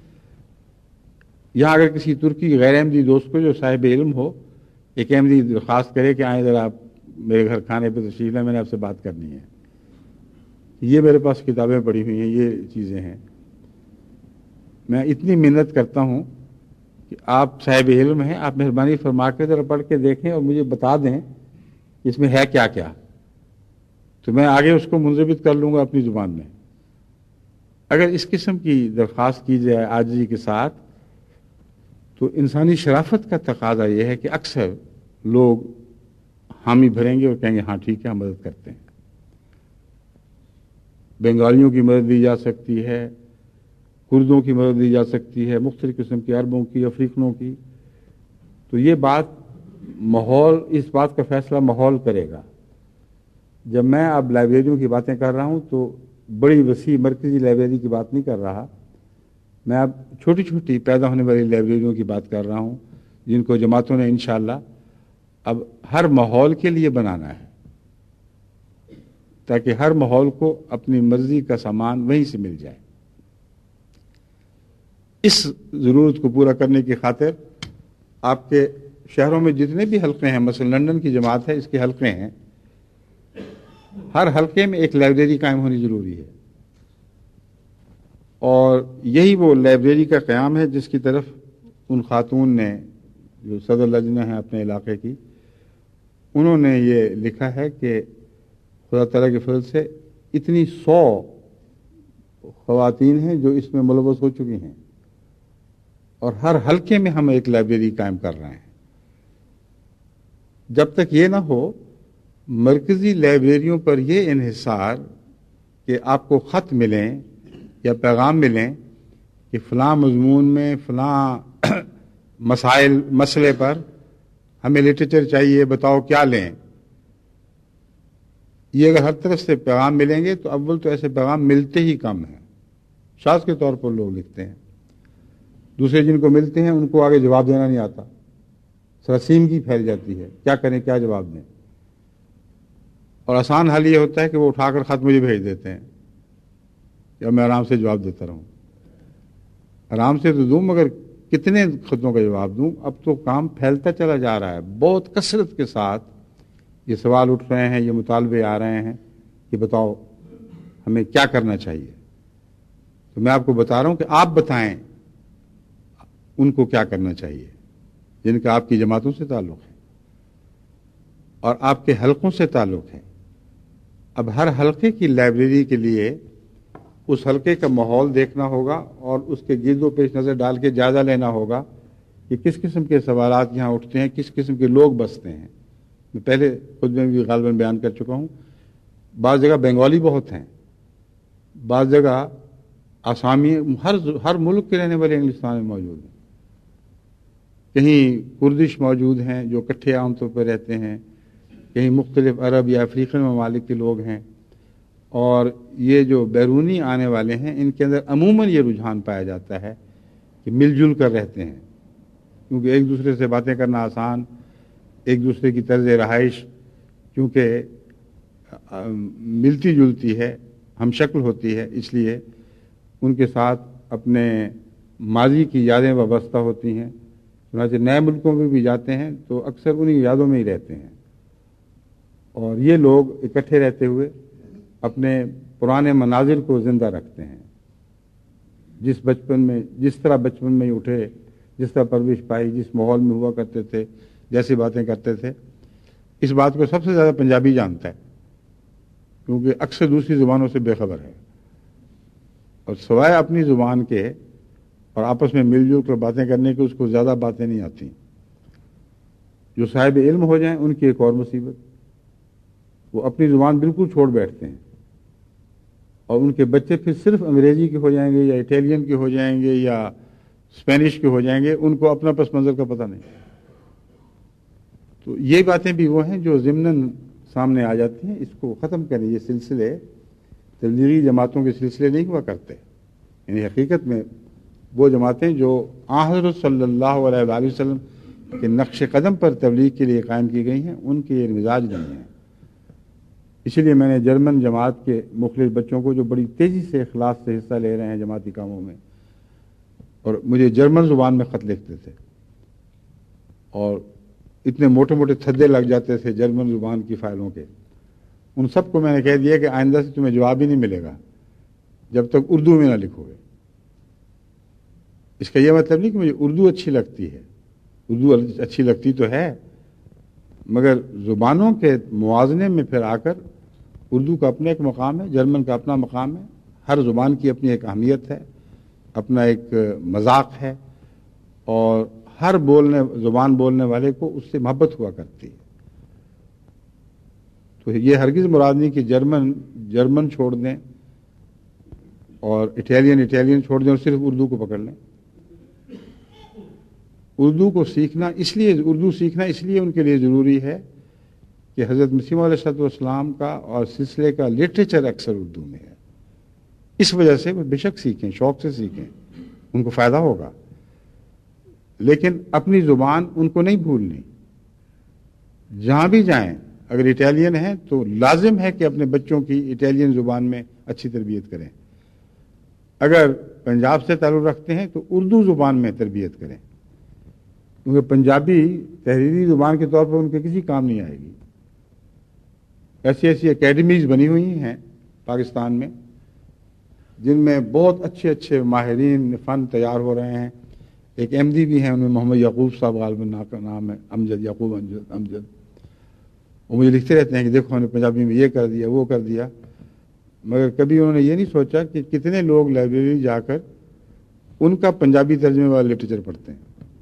یہاں اگر کسی ترکی غیر احمدی دوست کو جو صاحب علم ہو ایک احمدی درخواست کرے کہ آئیں ذرا آپ میرے گھر کھانے پہ تشریف لیں، میں نے آپ سے بات کرنی ہے، یہ میرے پاس کتابیں پڑھی ہوئی ہیں، یہ چیزیں ہیں، میں اتنی محنت کرتا ہوں کہ آپ صاحب علم ہیں، آپ مہربانی فرما کے ذرا پڑھ کے دیکھیں اور مجھے بتا دیں اس میں ہے کیا کیا، تو میں آگے اس کو منضبط کر لوں گا اپنی زبان میں. اگر اس قسم کی درخواست کی جائے عاجزی کے ساتھ تو انسانی شرافت کا تقاضا یہ ہے کہ اکثر لوگ حامی بھریں گے اور کہیں گے ہاں ٹھیک ہے ہم مدد کرتے ہیں. بنگالیوں کی مدد دی جا سکتی ہے، کردوں کی مدد دی جا سکتی ہے، مختلف قسم کے عربوں کی، افریقنوں کی. تو یہ بات ماحول، اس بات کا فیصلہ ماحول کرے گا. جب میں اب لائبریریوں کی باتیں کر رہا ہوں تو بڑی وسیع مرکزی لائبریری کی بات نہیں کر رہا، میں اب چھوٹی چھوٹی پیدا ہونے والی لائبریریوں کی بات کر رہا ہوں جن کو جماعتوں نے انشاءاللہ اب ہر ماحول کے لیے بنانا ہے، تاکہ ہر ماحول کو اپنی مرضی کا سامان وہیں سے مل جائے. اس ضرورت کو پورا کرنے کی خاطر آپ کے شہروں میں جتنے بھی حلقے ہیں، مثلا لندن کی جماعت ہے، اس کے حلقے ہیں، ہر حلقے میں ایک لائبریری قائم ہونی ضروری ہے. اور یہی وہ لائبریری کا قیام ہے جس کی طرف ان خاتون نے جو صدر لجنہ ہیں اپنے علاقے کی، انہوں نے یہ لکھا ہے کہ خدا تعالیٰ کے فضل سے اتنی سو خواتین ہیں جو اس میں ملوث ہو چکی ہیں، اور ہر حلقے میں ہم ایک لائبریری قائم کر رہے ہیں. جب تک یہ نہ ہو مرکزی لائبریریوں پر یہ انحصار کہ آپ کو خط ملیں یا پیغام ملیں کہ فلاں مضمون میں فلاں مسائل مسئلے پر ہمیں لٹریچر چاہیے، بتاؤ کیا لیں، یہ اگر ہر طرف سے پیغام ملیں گے تو اول تو ایسے پیغام ملتے ہی کم ہیں، شاذ کے طور پر لوگ لکھتے ہیں، دوسرے جن کو ملتے ہیں ان کو آگے جواب دینا نہیں آتا، سرسیمگی پھیل جاتی ہے، کیا کریں کیا جواب دیں. اور آسان حل یہ ہوتا ہے کہ وہ اٹھا کر خط مجھے بھیج دیتے ہیں یا میں آرام سے جواب دیتا رہوں. آرام سے تو دوں مگر کتنے خطوں کا جواب دوں. اب تو کام پھیلتا چلا جا رہا ہے، بہت کثرت کے ساتھ یہ سوال اٹھ رہے ہیں، یہ مطالبے آ رہے ہیں کہ بتاؤ ہمیں کیا کرنا چاہیے. تو میں آپ کو بتا رہا ہوں کہ آپ بتائیں ان کو کیا کرنا چاہیے جن کا آپ کی جماعتوں سے تعلق ہے اور آپ کے حلقوں سے تعلق ہے. اب ہر حلقے کی لائبریری کے لیے اس حلقے کا ماحول دیکھنا ہوگا اور اس کے گرد و پیش نظر ڈال کے جائزہ لینا ہوگا کہ کس قسم کے سوالات یہاں اٹھتے ہیں، کس قسم کے لوگ بستے ہیں. میں پہلے خود میں بھی غالباً بیان کر چکا ہوں، بعض جگہ بنگالی بہت ہیں، بعض جگہ آسامی، ہر ہر ملک کے رہنے والے انگلستان میں موجود ہیں. کہیں کردش موجود ہیں جو اکٹھے عام طور پہ رہتے ہیں، کہیں مختلف عرب یا افریقن ممالک کے لوگ ہیں. اور یہ جو بیرونی آنے والے ہیں ان کے اندر عموماً یہ رجحان پایا جاتا ہے کہ مل جل کر رہتے ہیں، کیونکہ ایک دوسرے سے باتیں کرنا آسان، ایک دوسرے کی طرز رہائش کیونکہ ملتی جلتی ہے، ہم شکل ہوتی ہے، اس لیے ان کے ساتھ اپنے ماضی کی یادیں وابستہ ہوتی ہیں. چنانچہ نئے ملکوں میں بھی جاتے ہیں تو اکثر انہی یادوں میں ہی رہتے ہیں. اور یہ لوگ اکٹھے رہتے ہوئے اپنے پرانے مناظر کو زندہ رکھتے ہیں. جس بچپن میں جس طرح بچپن میں ہی اٹھے، جس طرح پرورش پائی، جس ماحول میں ہوا کرتے تھے، جیسی باتیں کرتے تھے. اس بات کو سب سے زیادہ پنجابی جانتا ہے کیونکہ اکثر دوسری زبانوں سے بے خبر ہے اور سوائے اپنی زبان کے اور آپس میں مل جل کر باتیں کرنے کے اس کو زیادہ باتیں نہیں آتی. جو صاحب علم ہو جائیں ان کی ایک اور مصیبت، وہ اپنی زبان بالکل چھوڑ بیٹھتے ہیں اور ان کے بچے پھر صرف انگریزی کے ہو جائیں گے یا اٹیلین کے ہو جائیں گے یا اسپینش کے ہو جائیں گے، ان کو اپنا پس منظر کا پتہ نہیں. تو یہ باتیں بھی وہ ہیں جو ضمناً سامنے آ جاتی ہیں. اس کو ختم کریں. یہ سلسلے تبلیغی جماعتوں کے سلسلے نہیں ہوا کرتے، یعنی حقیقت میں وہ جماعتیں جو آن حضرت صلی اللہ علیہ وآلہ وسلم کے نقش قدم پر تبلیغ کے لیے قائم کی گئی ہیں، ان کے یہ مزاج نہیں ہیں. اسی لیے میں نے جرمن جماعت کے مختلف بچوں کو جو بڑی تیزی سے اخلاص سے حصہ لے رہے ہیں جماعتی کاموں میں، اور مجھے جرمن زبان میں خط لکھتے تھے اور اتنے موٹے موٹے تھدے لگ جاتے تھے جرمن زبان کی فائلوں کے، ان سب کو میں نے کہہ دیا کہ آئندہ سے تمہیں جواب ہی نہیں ملے گا جب تک اردو میں نہ لکھو گے. اس کا یہ مطلب نہیں کہ مجھے اردو اچھی لگتی ہے، اردو اچھی لگتی تو ہے، مگر زبانوں کے موازنے میں پھر آ کر اردو کا اپنا ایک مقام ہے، جرمن کا اپنا مقام ہے. ہر زبان کی اپنی ایک اہمیت ہے، اپنا ایک مذاق ہے، اور ہر بولنے زبان بولنے والے کو اس سے محبت ہوا کرتی ہے. تو یہ ہرگز مراد نہیں کہ جرمن جرمن چھوڑ دیں اور اٹیلین اٹیلین چھوڑ دیں اور صرف اردو کو پکڑ لیں. اردو کو سیکھنا اس لیے اردو سیکھنا اس لیے ان کے لیے ضروری ہے کہ حضرت مسیح موعود علیہ السلام کا اور سلسلے کا لٹریچر اکثر اردو میں ہے. اس وجہ سے وہ بے شک سیکھیں، شوق سے سیکھیں، ان کو فائدہ ہوگا، لیکن اپنی زبان ان کو نہیں بھولنی. جہاں بھی جائیں اگر اٹیلین ہیں تو لازم ہے کہ اپنے بچوں کی اٹیلین زبان میں اچھی تربیت کریں. اگر پنجاب سے تعلق رکھتے ہیں تو اردو زبان میں تربیت کریں، کیونکہ پنجابی تحریری زبان کے طور پر ان کے کسی کام نہیں آئے گی. ایسی ایسی اکیڈمیز بنی ہوئی ہیں پاکستان میں جن میں بہت اچھے اچھے ماہرین فن تیار ہو رہے ہیں. ایک ایم دی بھی ہیں، ان میں محمد یعقوب صاحب غالباً کا نام ہے، امجد یعقوب امجد امجد وہ مجھے لکھتے رہتے ہیں کہ دیکھو ہم نے پنجابی میں یہ کر دیا وہ کر دیا، مگر کبھی انہوں نے یہ نہیں سوچا کہ کتنے لوگ لائبریری جا کر ان کا پنجابی ترجمے والا لٹریچر پڑھتے ہیں.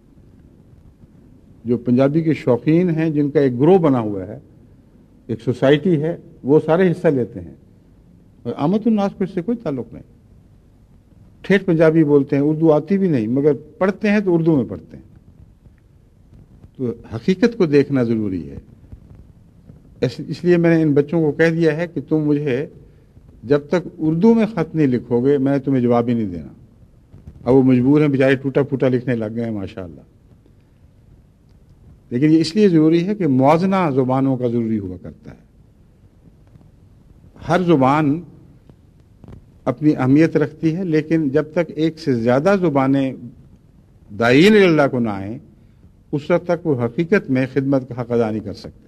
جو پنجابی کے شوقین ہیں، جن کا ایک گروہ بنا ہوا ہے، ایک سوسائٹی ہے، وہ سارے حصہ لیتے ہیں، اور عامت الناس کو اس سے کوئی تعلق نہیں. ٹھیٹ پنجابی بولتے ہیں، اردو آتی بھی نہیں، مگر پڑھتے ہیں تو اردو میں پڑھتے ہیں. تو حقیقت کو دیکھنا ضروری ہے. اس لیے میں نے ان بچوں کو کہہ دیا ہے کہ تم مجھے جب تک اردو میں خط نہیں لکھو گے میں تمہیں جواب ہی نہیں دینا. اب وہ مجبور ہیں، بیچارے ٹوٹا پھوٹا لکھنے لگ گئے ہیں ماشاء اللہ. لیکن یہ اس لیے ضروری ہے کہ موازنہ زبانوں کا ضروری ہوا کرتا ہے. ہر زبان اپنی اہمیت رکھتی ہے، لیکن جب تک ایک سے زیادہ زبانیں داعین اللہ کو نہ آئیں اس وقت تک وہ حقیقت میں خدمت کا حق ادا نہیں کر سکتے.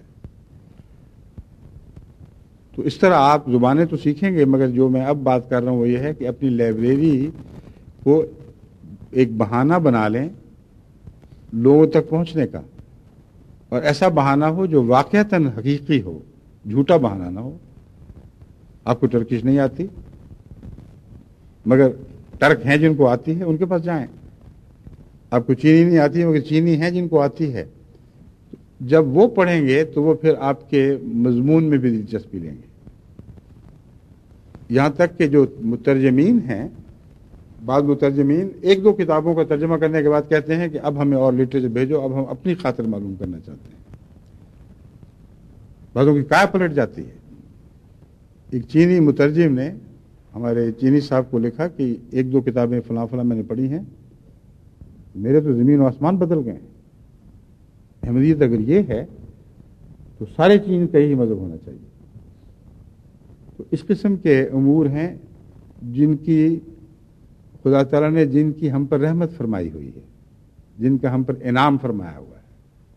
تو اس طرح آپ زبانیں تو سیکھیں گے، مگر جو میں اب بات کر رہا ہوں وہ یہ ہے کہ اپنی لائبریری کو ایک بہانہ بنا لیں لوگوں تک پہنچنے کا، اور ایسا بہانہ ہو جو واقعتاً حقیقی ہو، جھوٹا بہانہ نہ ہو. آپ کو ٹرکش نہیں آتی، مگر ٹرک ہیں جن کو آتی ہے، ان کے پاس جائیں. آپ کو چینی نہیں آتی مگر چینی ہیں جن کو آتی ہے. جب وہ پڑھیں گے تو وہ پھر آپ کے مضمون میں بھی دلچسپی لیں گے. یہاں تک کہ جو مترجمین ہیں، بعض مترجمین ایک دو کتابوں کا ترجمہ کرنے کے بعد کہتے ہیں کہ اب ہمیں اور لٹریچر بھیجو، اب ہم اپنی خاطر معلوم کرنا چاہتے ہیں. بعضوں کی کایا پلٹ جاتی ہے. ایک چینی مترجم نے ہمارے چینی صاحب کو لکھا کہ ایک دو کتابیں فلاں فلاں میں نے پڑھی ہیں، میرے تو زمین و آسمان بدل گئے ہیں. احمدیت اگر یہ ہے تو سارے چین کا ہی مذہب ہونا چاہیے. تو اس قسم کے امور ہیں جن کی خدا تعالیٰ نے جن کی ہم پر رحمت فرمائی ہوئی ہے، جن کا ہم پر انعام فرمایا ہوا ہے.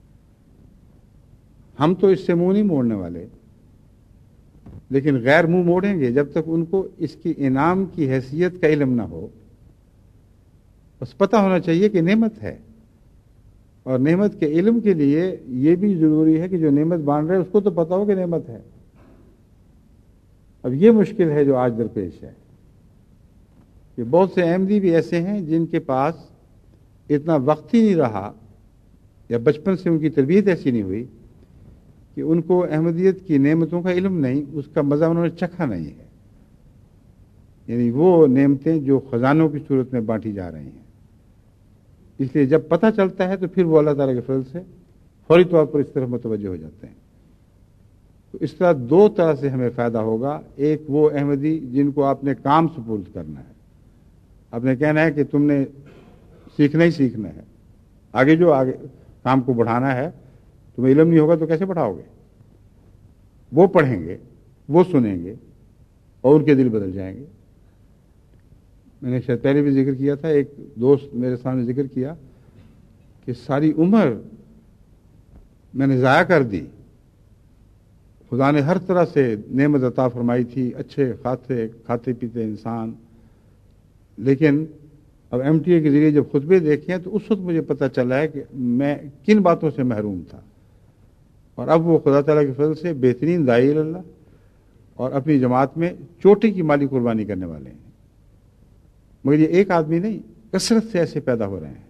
ہم تو اس سے منہ نہیں موڑنے والے، لیکن غیر منہ موڑیں گے جب تک ان کو اس کی انعام کی حیثیت کا علم نہ ہو. بس پتہ ہونا چاہیے کہ نعمت ہے، اور نعمت کے علم کے لیے یہ بھی ضروری ہے کہ جو نعمت بانٹ رہے اس کو تو پتہ ہو کہ نعمت ہے. اب یہ مشکل ہے جو آج درپیش ہے کہ بہت سے احمدی بھی ایسے ہیں جن کے پاس اتنا وقت ہی نہیں رہا، یا بچپن سے ان کی تربیت ایسی نہیں ہوئی کہ ان کو احمدیت کی نعمتوں کا علم نہیں، اس کا مزہ انہوں نے چکھا نہیں ہے. یعنی وہ نعمتیں جو خزانوں کی صورت میں بانٹی جا رہی ہیں. اس لیے جب پتہ چلتا ہے تو پھر وہ اللہ تعالیٰ کے فضل سے فوری طور پر اس طرف متوجہ ہو جاتے ہیں. تو اس طرح دو طرح سے ہمیں فائدہ ہوگا. ایک وہ احمدی جن کو آپ نے کام سپرد کرنا ہے، آپ نے کہنا ہے کہ تم نے سیکھنا ہی سیکھنا ہے، آگے جو آگے کام کو بڑھانا ہے. تمہیں علم نہیں ہوگا تو کیسے بڑھاؤ گے؟ وہ پڑھیں گے، وہ سنیں گے، اور ان کے دل بدل جائیں گے. میں نے شاید پہلے بھی ذکر کیا تھا، ایک دوست میرے سامنے ذکر کیا کہ ساری عمر میں نے ضائع کر دی. خدا نے ہر طرح سے نعمت عطا فرمائی تھی، اچھے خاصے کھاتے پیتے انسان، لیکن اب ایم ٹی اے کے ذریعے جب خطبے دیکھے تو اس وقت مجھے پتہ چلا ہے کہ میں کن باتوں سے محروم تھا. اور اب وہ خدا تعالیٰ کے فضل سے بہترین داعی اللہ اور اپنی جماعت میں چوٹی کی مالی قربانی کرنے والے ہیں. مگر یہ ایک آدمی نہیں، کثرت سے ایسے پیدا ہو رہے ہیں.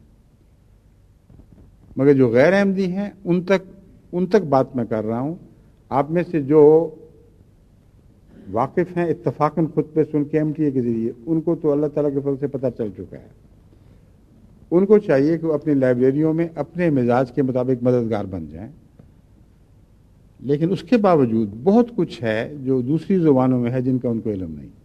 مگر جو غیر احمدی ہیں ان تک ان تک بات میں کر رہا ہوں. آپ میں سے جو واقف ہیں اتفاقاً خطبے سن کے ایم ٹی اے کے ذریعے، ان کو تو اللہ تعالیٰ کے فضل سے پتہ چل چکا ہے. ان کو چاہیے کہ وہ اپنی لائبریریوں میں اپنے مزاج کے مطابق مددگار بن جائیں. لیکن اس کے باوجود بہت کچھ ہے جو دوسری زبانوں میں ہے جن کا ان کو علم نہیں.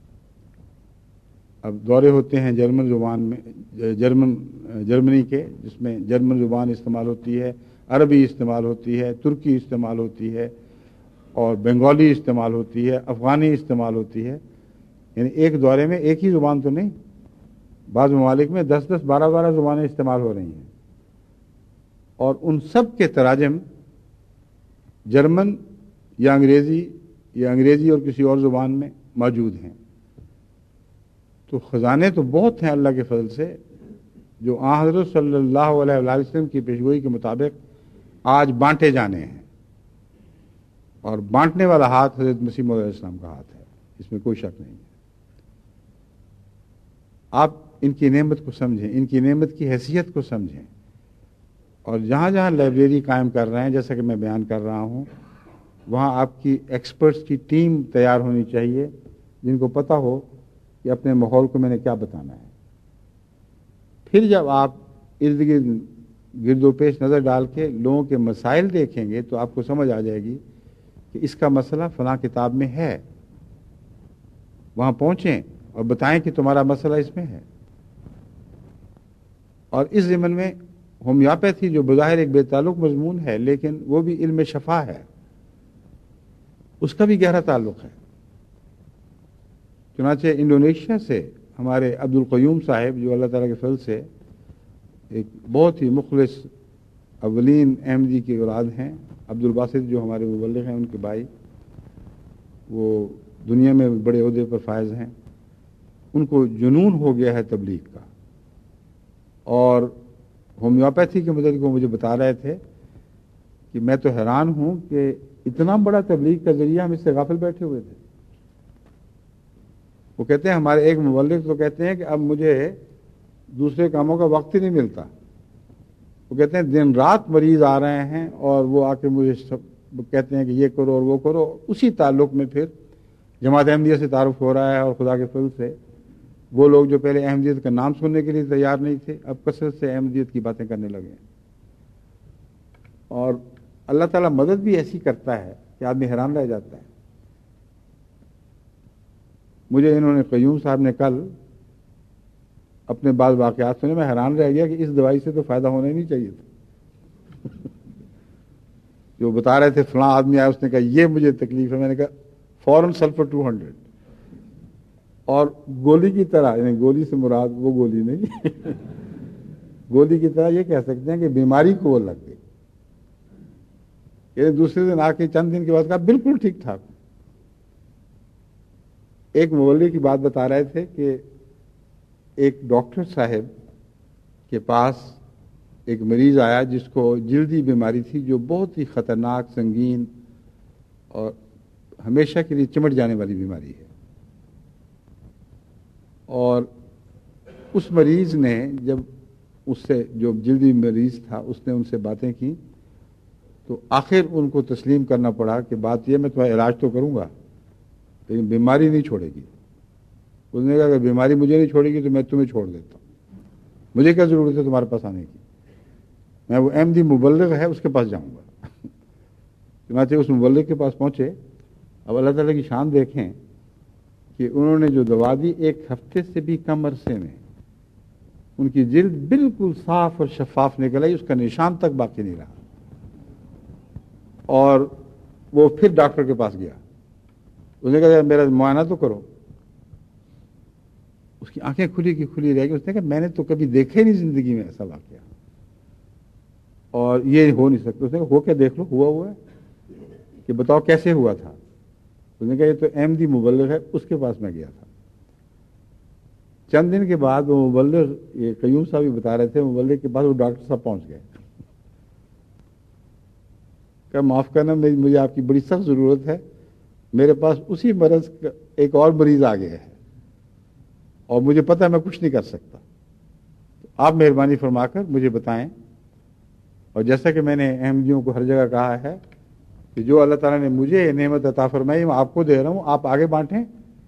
اب دورے ہوتے ہیں جرمن زبان میں، جرمن جرمنی کے، جس میں جرمن زبان استعمال ہوتی ہے، عربی استعمال ہوتی ہے، ترکی استعمال ہوتی ہے، اور بنگالی استعمال ہوتی ہے، افغانی استعمال ہوتی ہے. یعنی ایک دورے میں ایک ہی زبان تو نہیں، بعض ممالک میں دس دس بارہ بارہ زبانیں استعمال ہو رہی ہیں. اور ان سب کے تراجم جرمن یا انگریزی یا انگریزی اور کسی اور زبان میں موجود ہیں. تو خزانے تو بہت ہیں اللہ کے فضل سے، جو آن حضرت صلی اللہ علیہ وآلہ وسلم کی پیشگوئی کے مطابق آج بانٹے جانے ہیں. اور بانٹنے والا ہاتھ حضرت مسیح موعود علیہ السلام کا ہاتھ ہے، اس میں کوئی شک نہیں ہے. آپ ان کی نعمت کو سمجھیں، ان کی نعمت کی حیثیت کو سمجھیں. اور جہاں جہاں لائبریری قائم کر رہے ہیں، جیسا کہ میں بیان کر رہا ہوں، وہاں آپ کی ایکسپرٹس کی ٹیم تیار ہونی چاہیے جن کو پتہ ہو کہ اپنے ماحول کو میں نے کیا بتانا ہے. پھر جب آپ ارد گرد گرد و پیش نظر ڈال کے لوگوں کے مسائل دیکھیں گے تو آپ کو سمجھ آ جائے گی کہ اس کا مسئلہ فلاں کتاب میں ہے. وہاں پہنچیں اور بتائیں کہ تمہارا مسئلہ اس میں ہے. اور اس ضمن میں ہومیوپیتھی جو بظاہر ایک بے تعلق مضمون ہے لیکن وہ بھی علم شفا ہے، اس کا بھی گہرا تعلق ہے۔ چنانچہ انڈونیشیا سے ہمارے عبد القیوم صاحب، جو اللہ تعالیٰ کے فضل سے ایک بہت ہی مخلص اولین احمدی کی اولاد ہیں، عبد الباسط جو ہمارے مبلغ ہیں ان کے بھائی، وہ دنیا میں بڑے عہدے پر فائز ہیں، ان کو جنون ہو گیا ہے تبلیغ کا، اور ہومیوپیتھی کے متعلق وہ مجھے بتا رہے تھے کہ میں تو حیران ہوں کہ اتنا بڑا تبلیغ کا ذریعہ ہم اس سے غافل بیٹھے ہوئے تھے۔ وہ کہتے ہیں ہمارے ایک مبلغ تو کہتے ہیں کہ اب مجھے دوسرے کاموں کا وقت ہی نہیں ملتا، وہ کہتے ہیں دن رات مریض آ رہے ہیں اور وہ آ کے مجھے سب کہتے ہیں کہ یہ کرو اور وہ کرو۔ اسی تعلق میں پھر جماعت احمدیہ سے تعارف ہو رہا ہے، اور خدا کے فضل سے وہ لوگ جو پہلے احمدیت کا نام سننے کے لیے تیار نہیں تھے اب کثرت سے احمدیت کی باتیں کرنے لگے ہیں۔ اور اللہ تعالیٰ مدد بھی ایسی کرتا ہے کہ آدمی حیران رہ جاتا ہے۔ مجھے انہوں نے قیوم صاحب نے کل اپنے بعض واقعات سنے، میں حیران رہ گیا کہ اس دوائی سے تو فائدہ ہونا ہی نہیں چاہیے تھا۔ جو بتا رہے تھے فلاں آدمی آیا، اس نے کہا یہ مجھے تکلیف ہے، میں نے کہا فوراً سلفر ٹو ہنڈریڈ، اور گولی کی طرح، یعنی گولی سے مراد وہ گولی نہیں گولی کی طرح یہ کہہ سکتے ہیں کہ بیماری کو وہ لگ گئی، یعنی دوسرے دن آ کے چند دن کے بعد کہا بالکل ٹھیک ٹھاک۔ ایک مولوی کی بات بتا رہے تھے کہ ایک ڈاکٹر صاحب کے پاس ایک مریض آیا جس کو جلدی بیماری تھی جو بہت ہی خطرناک، سنگین اور ہمیشہ کے لیے چمٹ جانے والی بیماری ہے، اور اس مریض نے جب اس سے، جو جلدی مریض تھا، اس نے ان سے باتیں کی تو آخر ان کو تسلیم کرنا پڑا کہ بات یہ میں تمہارا علاج تو کروں گا لیکن بیماری نہیں چھوڑے گی۔ اس نے کہا اگر بیماری مجھے نہیں چھوڑے گی تو میں تمہیں چھوڑ دیتا ہوں، مجھے کیا ضرورت ہے تمہارے پاس آنے کی، میں وہ احمدی مبلغ ہے اس کے پاس جاؤں گا۔ چنانچہ اس مبلغ کے پاس پہنچے۔ اب اللہ تعالیٰ کی شان دیکھیں کہ انہوں نے جو دوا دی، ایک ہفتے سے بھی کم عرصے میں ان کی جلد بالکل صاف اور شفاف نکل آئی، اس کا نشان تک باقی نہیں رہا۔ اور وہ پھر ڈاکٹر کے پاس گیا، اس نے کہا میرا معائنہ تو کرو۔ اس کی آنکھیں کھلی کی کھلی رہ گئی، اس نے کہا میں نے تو کبھی دیکھا ہی نہیں زندگی میں ایسا واقعہ، اور یہ ہو نہیں سکتا۔ اس نے کہا ہو کے دیکھ لو، ہوا ہوا ہے کہ بتاؤ کیسے ہوا تھا۔ اس نے کہا یہ تو احمدی مبلغ ہے، اس کے پاس میں گیا تھا۔ چند دن کے بعد وہ مبلغ، یہ قیوم صاحب بھی بتا رہے تھے، مبلغ کے بعد وہ ڈاکٹر صاحب پہنچ گئے، کہ معاف کرنا مجھے آپ کی بڑی سخت ضرورت ہے، میرے پاس اسی مرض کا ایک اور مریض آ گیا ہے اور مجھے پتہ ہے میں کچھ نہیں کر سکتا، آپ مہربانی فرما کر مجھے بتائیں۔ اور جیسا کہ میں نے احمدیوں کو ہر جگہ کہا ہے کہ جو اللہ تعالیٰ نے مجھے یہ نعمت عطا فرمائی میں آپ کو دے رہا ہوں، آپ آگے بانٹیں،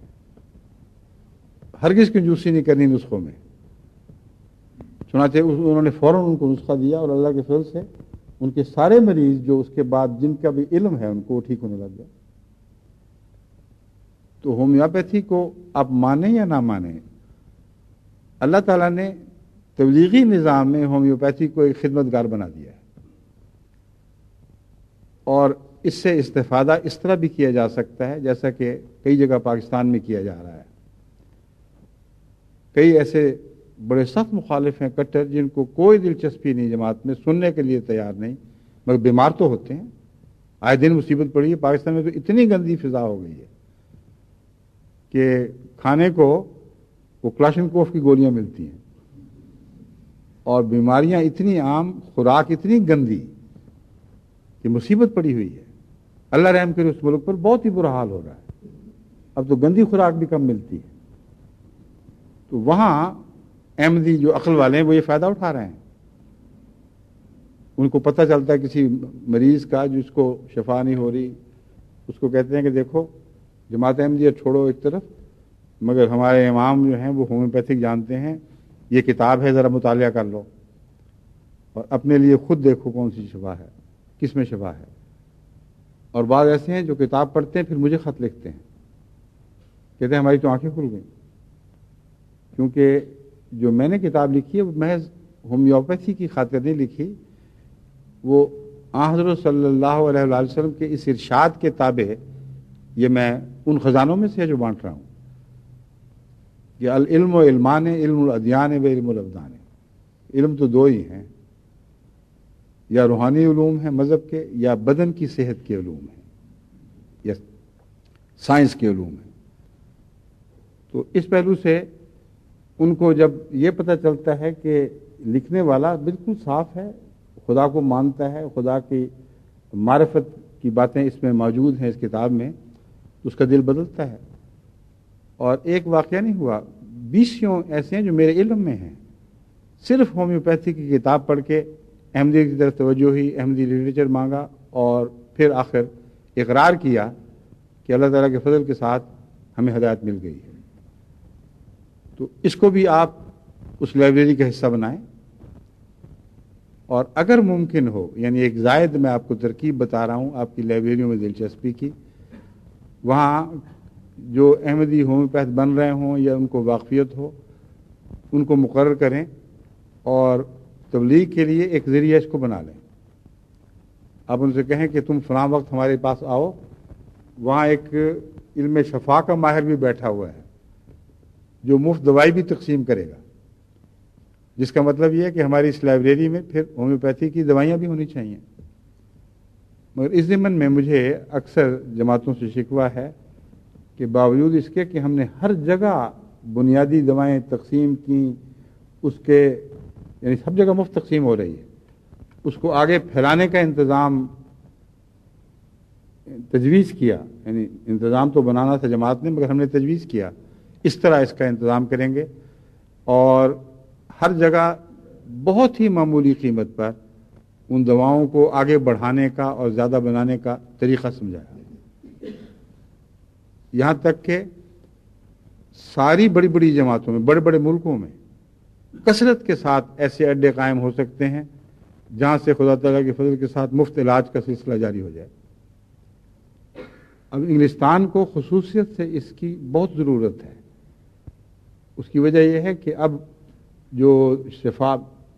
ہرگز کنجوسی نہیں کرنی نسخوں میں۔ چنانچہ انہوں نے فوراً ان کو نسخہ دیا، اور اللہ کے فضل سے ان کے سارے مریض جو اس کے بعد جن کا بھی علم ہے ان کو ٹھیک ہونے لگ گیا۔ تو ہومیوپیتھی کو آپ مانیں یا نہ مانیں، اللہ تعالیٰ نے تبلیغی نظام میں ہومیوپیتھی کو ایک خدمت گار بنا دیا ہے، اور اس سے استفادہ اس طرح بھی کیا جا سکتا ہے جیسا کہ کئی جگہ پاکستان میں کیا جا رہا ہے۔ کئی ایسے بڑے سخت مخالف ہیں، کٹر، جن کو کوئی دلچسپی نہیں جماعت میں، سننے کے لیے تیار نہیں، مگر بیمار تو ہوتے ہیں، آئے دن مصیبت پڑی ہے۔ پاکستان میں تو اتنی گندی فضا ہو گئی ہے کہ کھانے کو وہ کلاشنکوف کی گولیاں ملتی ہیں، اور بیماریاں اتنی عام، خوراک اتنی گندی کہ مصیبت پڑی ہوئی ہے۔ اللہ رحم کرے، اس ملک پر بہت ہی برا حال ہو رہا ہے، اب تو گندی خوراک بھی کم ملتی ہے۔ تو وہاں احمدی جو عقل والے ہیں وہ یہ فائدہ اٹھا رہے ہیں، ان کو پتہ چلتا ہے کسی مریض کا جس کو شفا نہیں ہو رہی، اس کو کہتے ہیں کہ دیکھو جماعت احمدیہ چھوڑو ایک طرف، مگر ہمارے امام جو ہیں وہ ہومیوپیتھک جانتے ہیں، یہ کتاب ہے ذرا مطالعہ کر لو اور اپنے لیے خود دیکھو کون سی شفا ہے، کس میں شفا ہے۔ اور بعض ایسے ہیں جو کتاب پڑھتے ہیں پھر مجھے خط لکھتے ہیں، کہتے ہیں ہماری تو آنکھیں کھل گئیں، کیونکہ جو میں نے کتاب لکھی ہے وہ محض ہومیوپیتھی کی خاطر نہیں لکھی، وہ آن حضرت صلی اللہ علیہ وآلہ وسلم کے اس ارشاد کے تابع یہ میں ان خزانوں میں سے جو بانٹ رہا ہوں کہ العلم و علمان، علم الادیان و علم الابدان. علم تو دو ہی ہیں، یا روحانی علوم ہیں مذہب کے، یا بدن کی صحت کے علوم ہیں، یا سائنس کے علوم ہیں. تو اس پہلو سے ان کو جب یہ پتہ چلتا ہے کہ لکھنے والا بالکل صاف ہے، خدا کو مانتا ہے، خدا کی معرفت کی باتیں اس میں موجود ہیں اس کتاب میں، تو اس کا دل بدلتا ہے. اور ایک واقعہ نہیں ہوا، بیسیوں ایسے ہیں جو میرے علم میں ہیں، صرف ہومیوپیتھی کی کتاب پڑھ کے احمدیت کی طرف توجہ ہوئی، احمدی لٹریچر مانگا، اور پھر آخر اقرار کیا کہ اللہ تعالیٰ کے فضل کے ساتھ ہمیں ہدایت مل گئی ہے. تو اس کو بھی آپ اس لائبریری کا حصہ بنائیں، اور اگر ممکن ہو، یعنی ایک زائد میں آپ کو ترکیب بتا رہا ہوں آپ کی لائبریریوں میں دلچسپی کی، وہاں جو احمدی ہومیوپیتھ بن رہے ہوں یا ان کو واقفیت ہو، ان کو مقرر کریں اور تبلیغ کے لیے ایک ذریعہ اس کو بنا لیں. آپ ان سے کہیں کہ تم فلاں وقت ہمارے پاس آؤ، وہاں ایک علم شفا کا ماہر بھی بیٹھا ہوا ہے جو مفت دوائی بھی تقسیم کرے گا، جس کا مطلب یہ ہے کہ ہماری اس لائبریری میں پھر ہومیوپیتھی کی دوائیاں بھی ہونی چاہیے. مگر اس ضمن میں مجھے اکثر جماعتوں سے شکوہ ہے کہ باوجود اس کے کہ ہم نے ہر جگہ بنیادی دوائیں تقسیم کی، اس کے یعنی سب جگہ مفت تقسیم ہو رہی ہے، اس کو آگے پھیلانے کا انتظام تجویز کیا، یعنی انتظام تو بنانا تھا جماعت نے، مگر ہم نے تجویز کیا اس طرح اس کا انتظام کریں گے، اور ہر جگہ بہت ہی معمولی قیمت پر ان دواؤں کو آگے بڑھانے کا اور زیادہ بنانے کا طریقہ سمجھایا. یہاں تک کہ ساری بڑی بڑی جماعتوں میں، بڑے بڑے ملکوں میں کثرت کے ساتھ ایسے اڈے قائم ہو سکتے ہیں جہاں سے خدا تعالیٰ کے فضل کے ساتھ مفت علاج کا سلسلہ جاری ہو جائے. اب انگلستان کو خصوصیت سے اس کی بہت ضرورت ہے. اس کی وجہ یہ ہے کہ اب جو شفا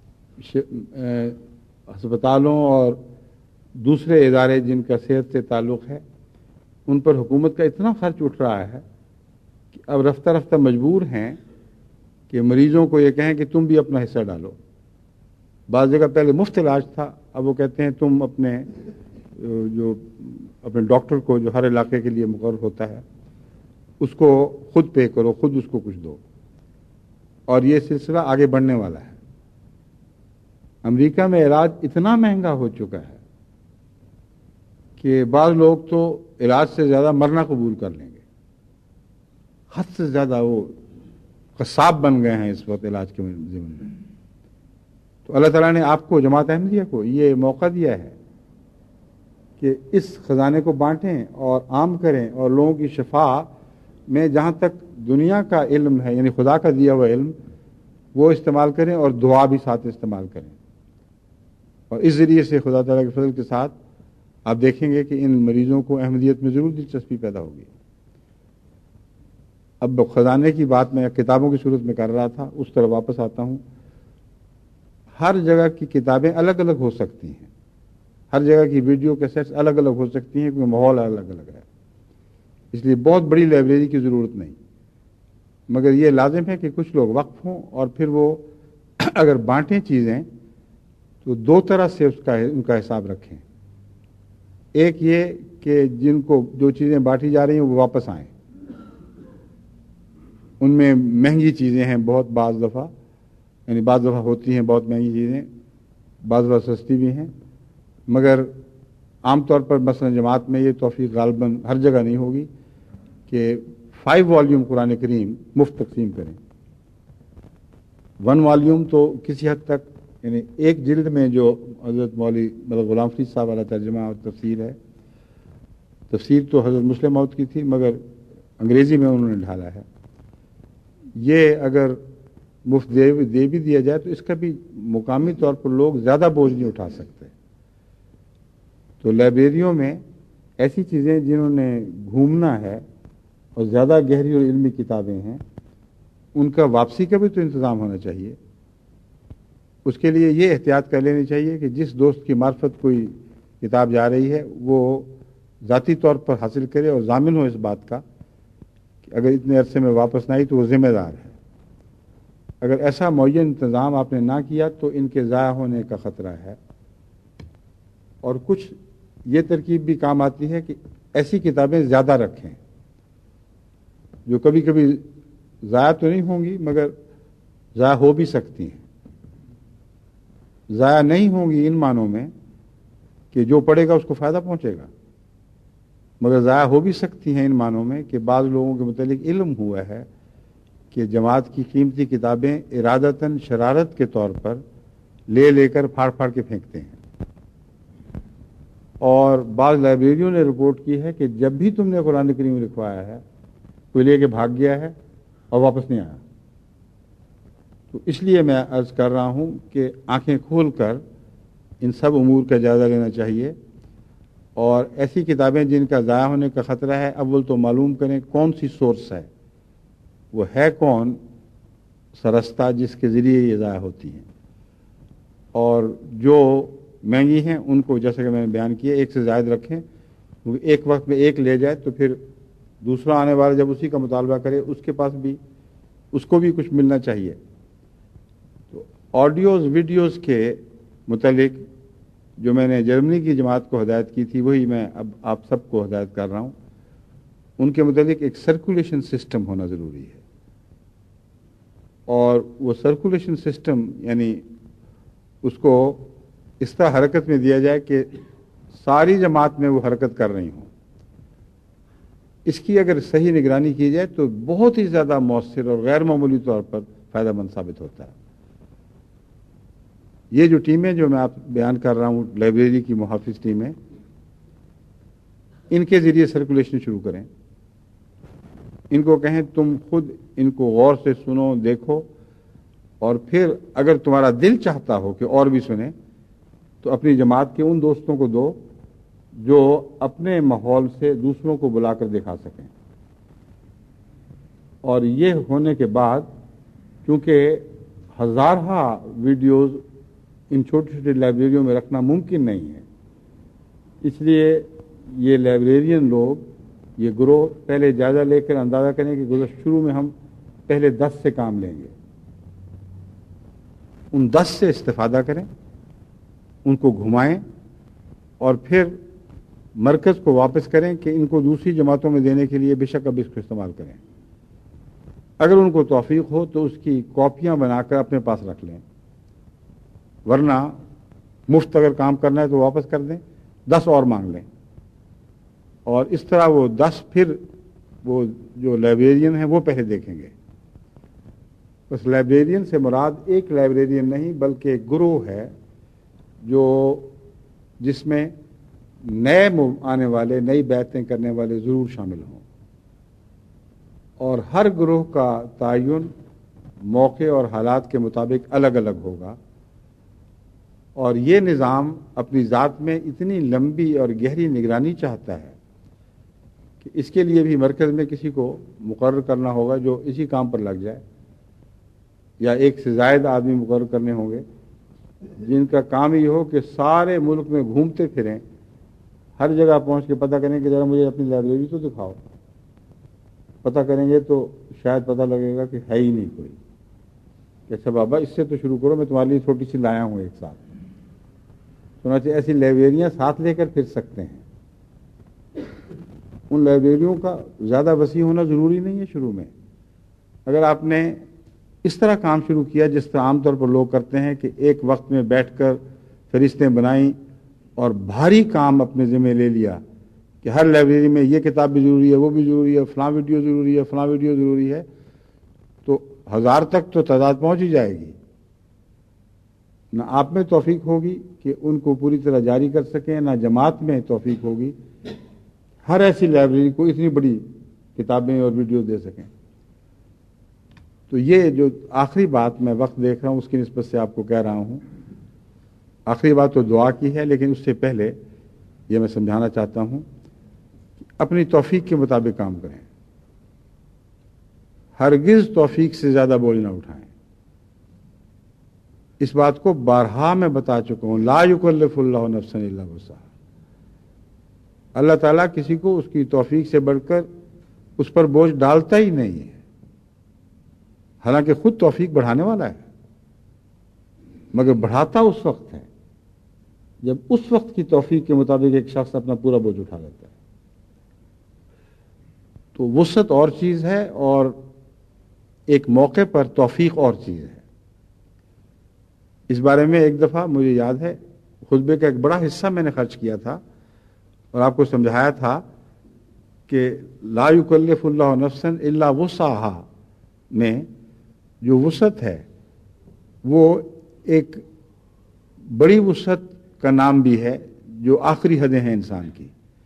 ہسپتالوں اور دوسرے ادارے جن کا صحت سے تعلق ہے، ان پر حکومت کا اتنا خرچ اٹھ رہا ہے کہ اب رفتہ رفتہ مجبور ہیں کہ مریضوں کو یہ کہیں کہ تم بھی اپنا حصہ ڈالو. بعض جگہ پہلے مفت علاج تھا، اب وہ کہتے ہیں تم اپنے جو اپنے ڈاکٹر کو جو ہر علاقے کے لیے مقرر ہوتا ہے اس کو خود پے کرو، خود اس کو کچھ دو. اور یہ سلسلہ آگے بڑھنے والا ہے. امریکہ میں علاج اتنا مہنگا ہو چکا ہے کہ بعض لوگ تو علاج سے زیادہ مرنا قبول کر لیں گے. حد سے زیادہ وہ قصاب بن گئے ہیں اس وقت علاج کے ضمن میں. تو اللہ تعالیٰ نے آپ کو، جماعت احمدیہ کو، یہ موقع دیا ہے کہ اس خزانے کو بانٹیں اور عام کریں، اور لوگوں کی شفا میں جہاں تک دنیا کا علم ہے، یعنی خدا کا دیا ہوا علم، وہ استعمال کریں اور دعا بھی ساتھ استعمال کریں. اور اس ذریعے سے خدا تعالیٰ کے فضل کے ساتھ آپ دیکھیں گے کہ ان مریضوں کو احمدیت میں ضرور دلچسپی پیدا ہوگی. اب خزانے کی بات میں کتابوں کی صورت میں کر رہا تھا، اس طرح واپس آتا ہوں. ہر جگہ کی کتابیں الگ الگ ہو سکتی ہیں، ہر جگہ کی ویڈیو کیسٹس الگ الگ ہو سکتی ہیں کیونکہ ماحول الگ الگ ہے، اس لیے بہت بڑی لائبریری کی ضرورت نہیں. مگر یہ لازم ہے کہ کچھ لوگ وقف ہوں اور پھر وہ اگر بانٹیں چیزیں تو دو طرح سے اس کا ان کا حساب رکھیں. ایک یہ کہ جن کو جو چیزیں بانٹی جا رہی ہیں وہ واپس آئیں. ان میں مہنگی چیزیں ہیں بہت، بعض دفعہ یعنی بعض دفعہ ہوتی ہیں بہت مہنگی چیزیں، بعض دفعہ سستی بھی ہیں، مگر عام طور پر مثلا جماعت میں یہ توفیق غالباً ہر جگہ نہیں ہوگی کہ فائیو والیوم قرآن کریم مفت تقسیم کریں. ون والیوم تو کسی حد تک، یعنی ایک جلد میں جو حضرت مولوی مطلب غلام فرید صاحب والا ترجمہ اور تفسیر ہے، تفسیر تو حضرت مسلم موعود کی تھی مگر انگریزی میں انہوں نے ڈھالا ہے. یہ اگر مفت دے دے بھی دیا جائے تو اس کا بھی مقامی طور پر لوگ زیادہ بوجھ نہیں اٹھا سکتے. تو لائبریریوں میں ایسی چیزیں جنہوں نے گھومنا ہے اور زیادہ گہری اور علمی کتابیں ہیں، ان کا واپسی کا بھی تو انتظام ہونا چاہیے. اس کے لیے یہ احتیاط کر لینی چاہیے کہ جس دوست کی معرفت کوئی کتاب جا رہی ہے وہ ذاتی طور پر حاصل کرے اور ضامن ہو اس بات کا کہ اگر اتنے عرصے میں واپس نہ آئی تو وہ ذمہ دار ہے. اگر ایسا معین انتظام آپ نے نہ کیا تو ان کے ضائع ہونے کا خطرہ ہے. اور کچھ یہ ترکیب بھی کام آتی ہے کہ ایسی کتابیں زیادہ رکھیں جو کبھی کبھی ضائع تو نہیں ہوں گی مگر ضائع ہو بھی سکتی ہیں. ضائع نہیں ہوں گی ان معنوں میں کہ جو پڑھے گا اس کو فائدہ پہنچے گا، مگر ضائع ہو بھی سکتی ہیں ان معنوں میں کہ بعض لوگوں کے متعلق علم ہوا ہے کہ جماعت کی قیمتی کتابیں ارادتاً شرارت کے طور پر لے لے کر پھاڑ پھاڑ کے پھینکتے ہیں. اور بعض لائبریریوں نے رپورٹ کی ہے کہ جب بھی تم نے قرآن کریم لکھوایا ہے کوئی لے کے بھاگ گیا ہے اور واپس نہیں آیا. تو اس لیے میں عرض کر رہا ہوں کہ آنکھیں کھول کر ان سب امور کا جائزہ لینا چاہیے، اور ایسی کتابیں جن کا ضائع ہونے کا خطرہ ہے اول تو معلوم کریں کون سی سورس ہے، وہ ہے کون سرستہ جس کے ذریعے یہ ضائع ہوتی ہیں. اور جو مہنگی ہیں ان کو جیسا کہ میں نے بیان کیا ایک سے زائد رکھیں، کیونکہ ایک وقت میں ایک لے جائے تو پھر دوسرا آنے والا جب اسی کا مطالبہ کرے اس کے پاس بھی اس کو بھی کچھ ملنا چاہیے. تو آڈیوز ویڈیوز کے متعلق جو میں نے جرمنی کی جماعت کو ہدایت کی تھی وہی میں اب آپ سب کو ہدایت کر رہا ہوں. ان کے متعلق ایک سرکولیشن سسٹم ہونا ضروری ہے، اور وہ سرکولیشن سسٹم یعنی اس کو اس طرح حرکت میں دیا جائے کہ ساری جماعت میں وہ حرکت کر رہی ہوں. اس کی اگر صحیح نگرانی کی جائے تو بہت ہی زیادہ مؤثر اور غیر معمولی طور پر فائدہ مند ثابت ہوتا ہے. یہ جو ٹیمیں جو میں آپ بیان کر رہا ہوں لائبریری کی محافظ ٹیمیں، ان کے ذریعے سرکولیشن شروع کریں. ان کو کہیں تم خود ان کو غور سے سنو دیکھو، اور پھر اگر تمہارا دل چاہتا ہو کہ اور بھی سنیں تو اپنی جماعت کے ان دوستوں کو دو جو اپنے ماحول سے دوسروں کو بلا کر دکھا سکیں. اور یہ ہونے کے بعد چونکہ ہزارہ ویڈیوز ان چھوٹی چھوٹی لائبریریوں میں رکھنا ممکن نہیں ہے، اس لیے یہ لائبریرین لوگ یہ گروہ پہلے جائزہ لے کر اندازہ کریں کہ گزشتہ شروع میں ہم پہلے دس سے کام لیں گے. ان دس سے استفادہ کریں، ان کو گھمائیں اور پھر مرکز کو واپس کریں کہ ان کو دوسری جماعتوں میں دینے کے لیے بے شک اب اس کو استعمال کریں. اگر ان کو توفیق ہو تو اس کی کاپیاں بنا کر اپنے پاس رکھ لیں، ورنہ مفت اگر کام کرنا ہے تو واپس کر دیں، دس اور مانگ لیں. اور اس طرح وہ دس پھر وہ جو لائبریرین ہیں وہ پہلے دیکھیں گے. اس لائبریرین سے مراد ایک لائبریرین نہیں بلکہ ایک گروہ ہے جو جس میں نئے آنے والے نئی بیعتیں کرنے والے ضرور شامل ہوں، اور ہر گروہ کا تعین موقع اور حالات کے مطابق الگ الگ ہوگا. اور یہ نظام اپنی ذات میں اتنی لمبی اور گہری نگرانی چاہتا ہے کہ اس کے لیے بھی مرکز میں کسی کو مقرر کرنا ہوگا جو اسی کام پر لگ جائے، یا ایک سے زائد آدمی مقرر کرنے ہوں گے جن کا کام یہ ہو کہ سارے ملک میں گھومتے پھریں، ہر جگہ پہنچ کے پتہ کریں کہ ذرا مجھے اپنی لائبریری تو دکھاؤ. پتہ کریں گے تو شاید پتہ لگے گا کہ ہے ہی نہیں کوئی. کہ اچھا بابا اس سے تو شروع کرو، میں تمہارے لیے چھوٹی سی لایا ہوں ایک ساتھ. چنانچہ ایسی لائبریریاں ساتھ لے کر پھر سکتے ہیں. ان لائبریریوں کا زیادہ وسیع ہونا ضروری نہیں ہے. شروع میں اگر آپ نے اس طرح کام شروع کیا جس طرح عام طور پر لوگ کرتے ہیں کہ ایک وقت میں بیٹھ کر فہرستیں بنائیں اور بھاری کام اپنے ذمہ لے لیا کہ ہر لائبریری میں یہ کتاب بھی ضروری ہے، وہ بھی ضروری ہے، فلاں ویڈیو ضروری ہے، فلاں ویڈیو ضروری ہے، تو ہزار تک تو تعداد پہنچ ہی جائے گی. نہ آپ میں توفیق ہوگی کہ ان کو پوری طرح جاری کر سکیں، نہ جماعت میں توفیق ہوگی ہر ایسی لائبریری کو اتنی بڑی کتابیں اور ویڈیو دے سکیں. تو یہ جو آخری بات میں وقت دیکھ رہا ہوں اس کی نسبت سے آپ کو کہہ رہا ہوں. آخری بات تو دعا کی ہے، لیکن اس سے پہلے یہ میں سمجھانا چاہتا ہوں کہ اپنی توفیق کے مطابق کام کریں. ہرگز توفیق سے زیادہ بوجھ نہ اٹھائیں. اس بات کو بارہا میں بتا چکا ہوں، لا یکلف اللہ نفسا الا وسعہا۔ اللہ تعالیٰ کسی کو اس کی توفیق سے بڑھ کر اس پر بوجھ ڈالتا ہی نہیں ہے، حالانکہ خود توفیق بڑھانے والا ہے، مگر بڑھاتا اس وقت ہے جب اس وقت کی توفیق کے مطابق ایک شخص اپنا پورا بوجھ اٹھا لیتا ہے۔ تو وسعت اور چیز ہے اور ایک موقع پر توفیق اور چیز ہے۔ اس بارے میں ایک دفعہ مجھے یاد ہے خطبے کا ایک بڑا حصہ میں نے خرچ کیا تھا اور آپ کو سمجھایا تھا کہ لا یکلف اللہ نفسا الا وسعہا میں جو وسعت ہے وہ ایک بڑی وسعت کا نام بھی ہے جو آخری حدیں ہیں انسان کی،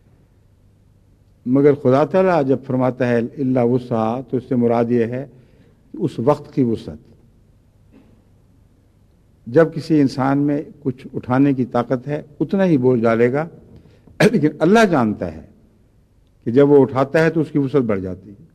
مگر خدا تعالیٰ جب فرماتا ہے الا وسعہا تو اس سے مراد یہ ہے اس وقت کی وسعت۔ جب کسی انسان میں کچھ اٹھانے کی طاقت ہے اتنا ہی بوجھ ڈالے گا، لیکن اللہ جانتا ہے کہ جب وہ اٹھاتا ہے تو اس کی وسعت بڑھ جاتی ہے۔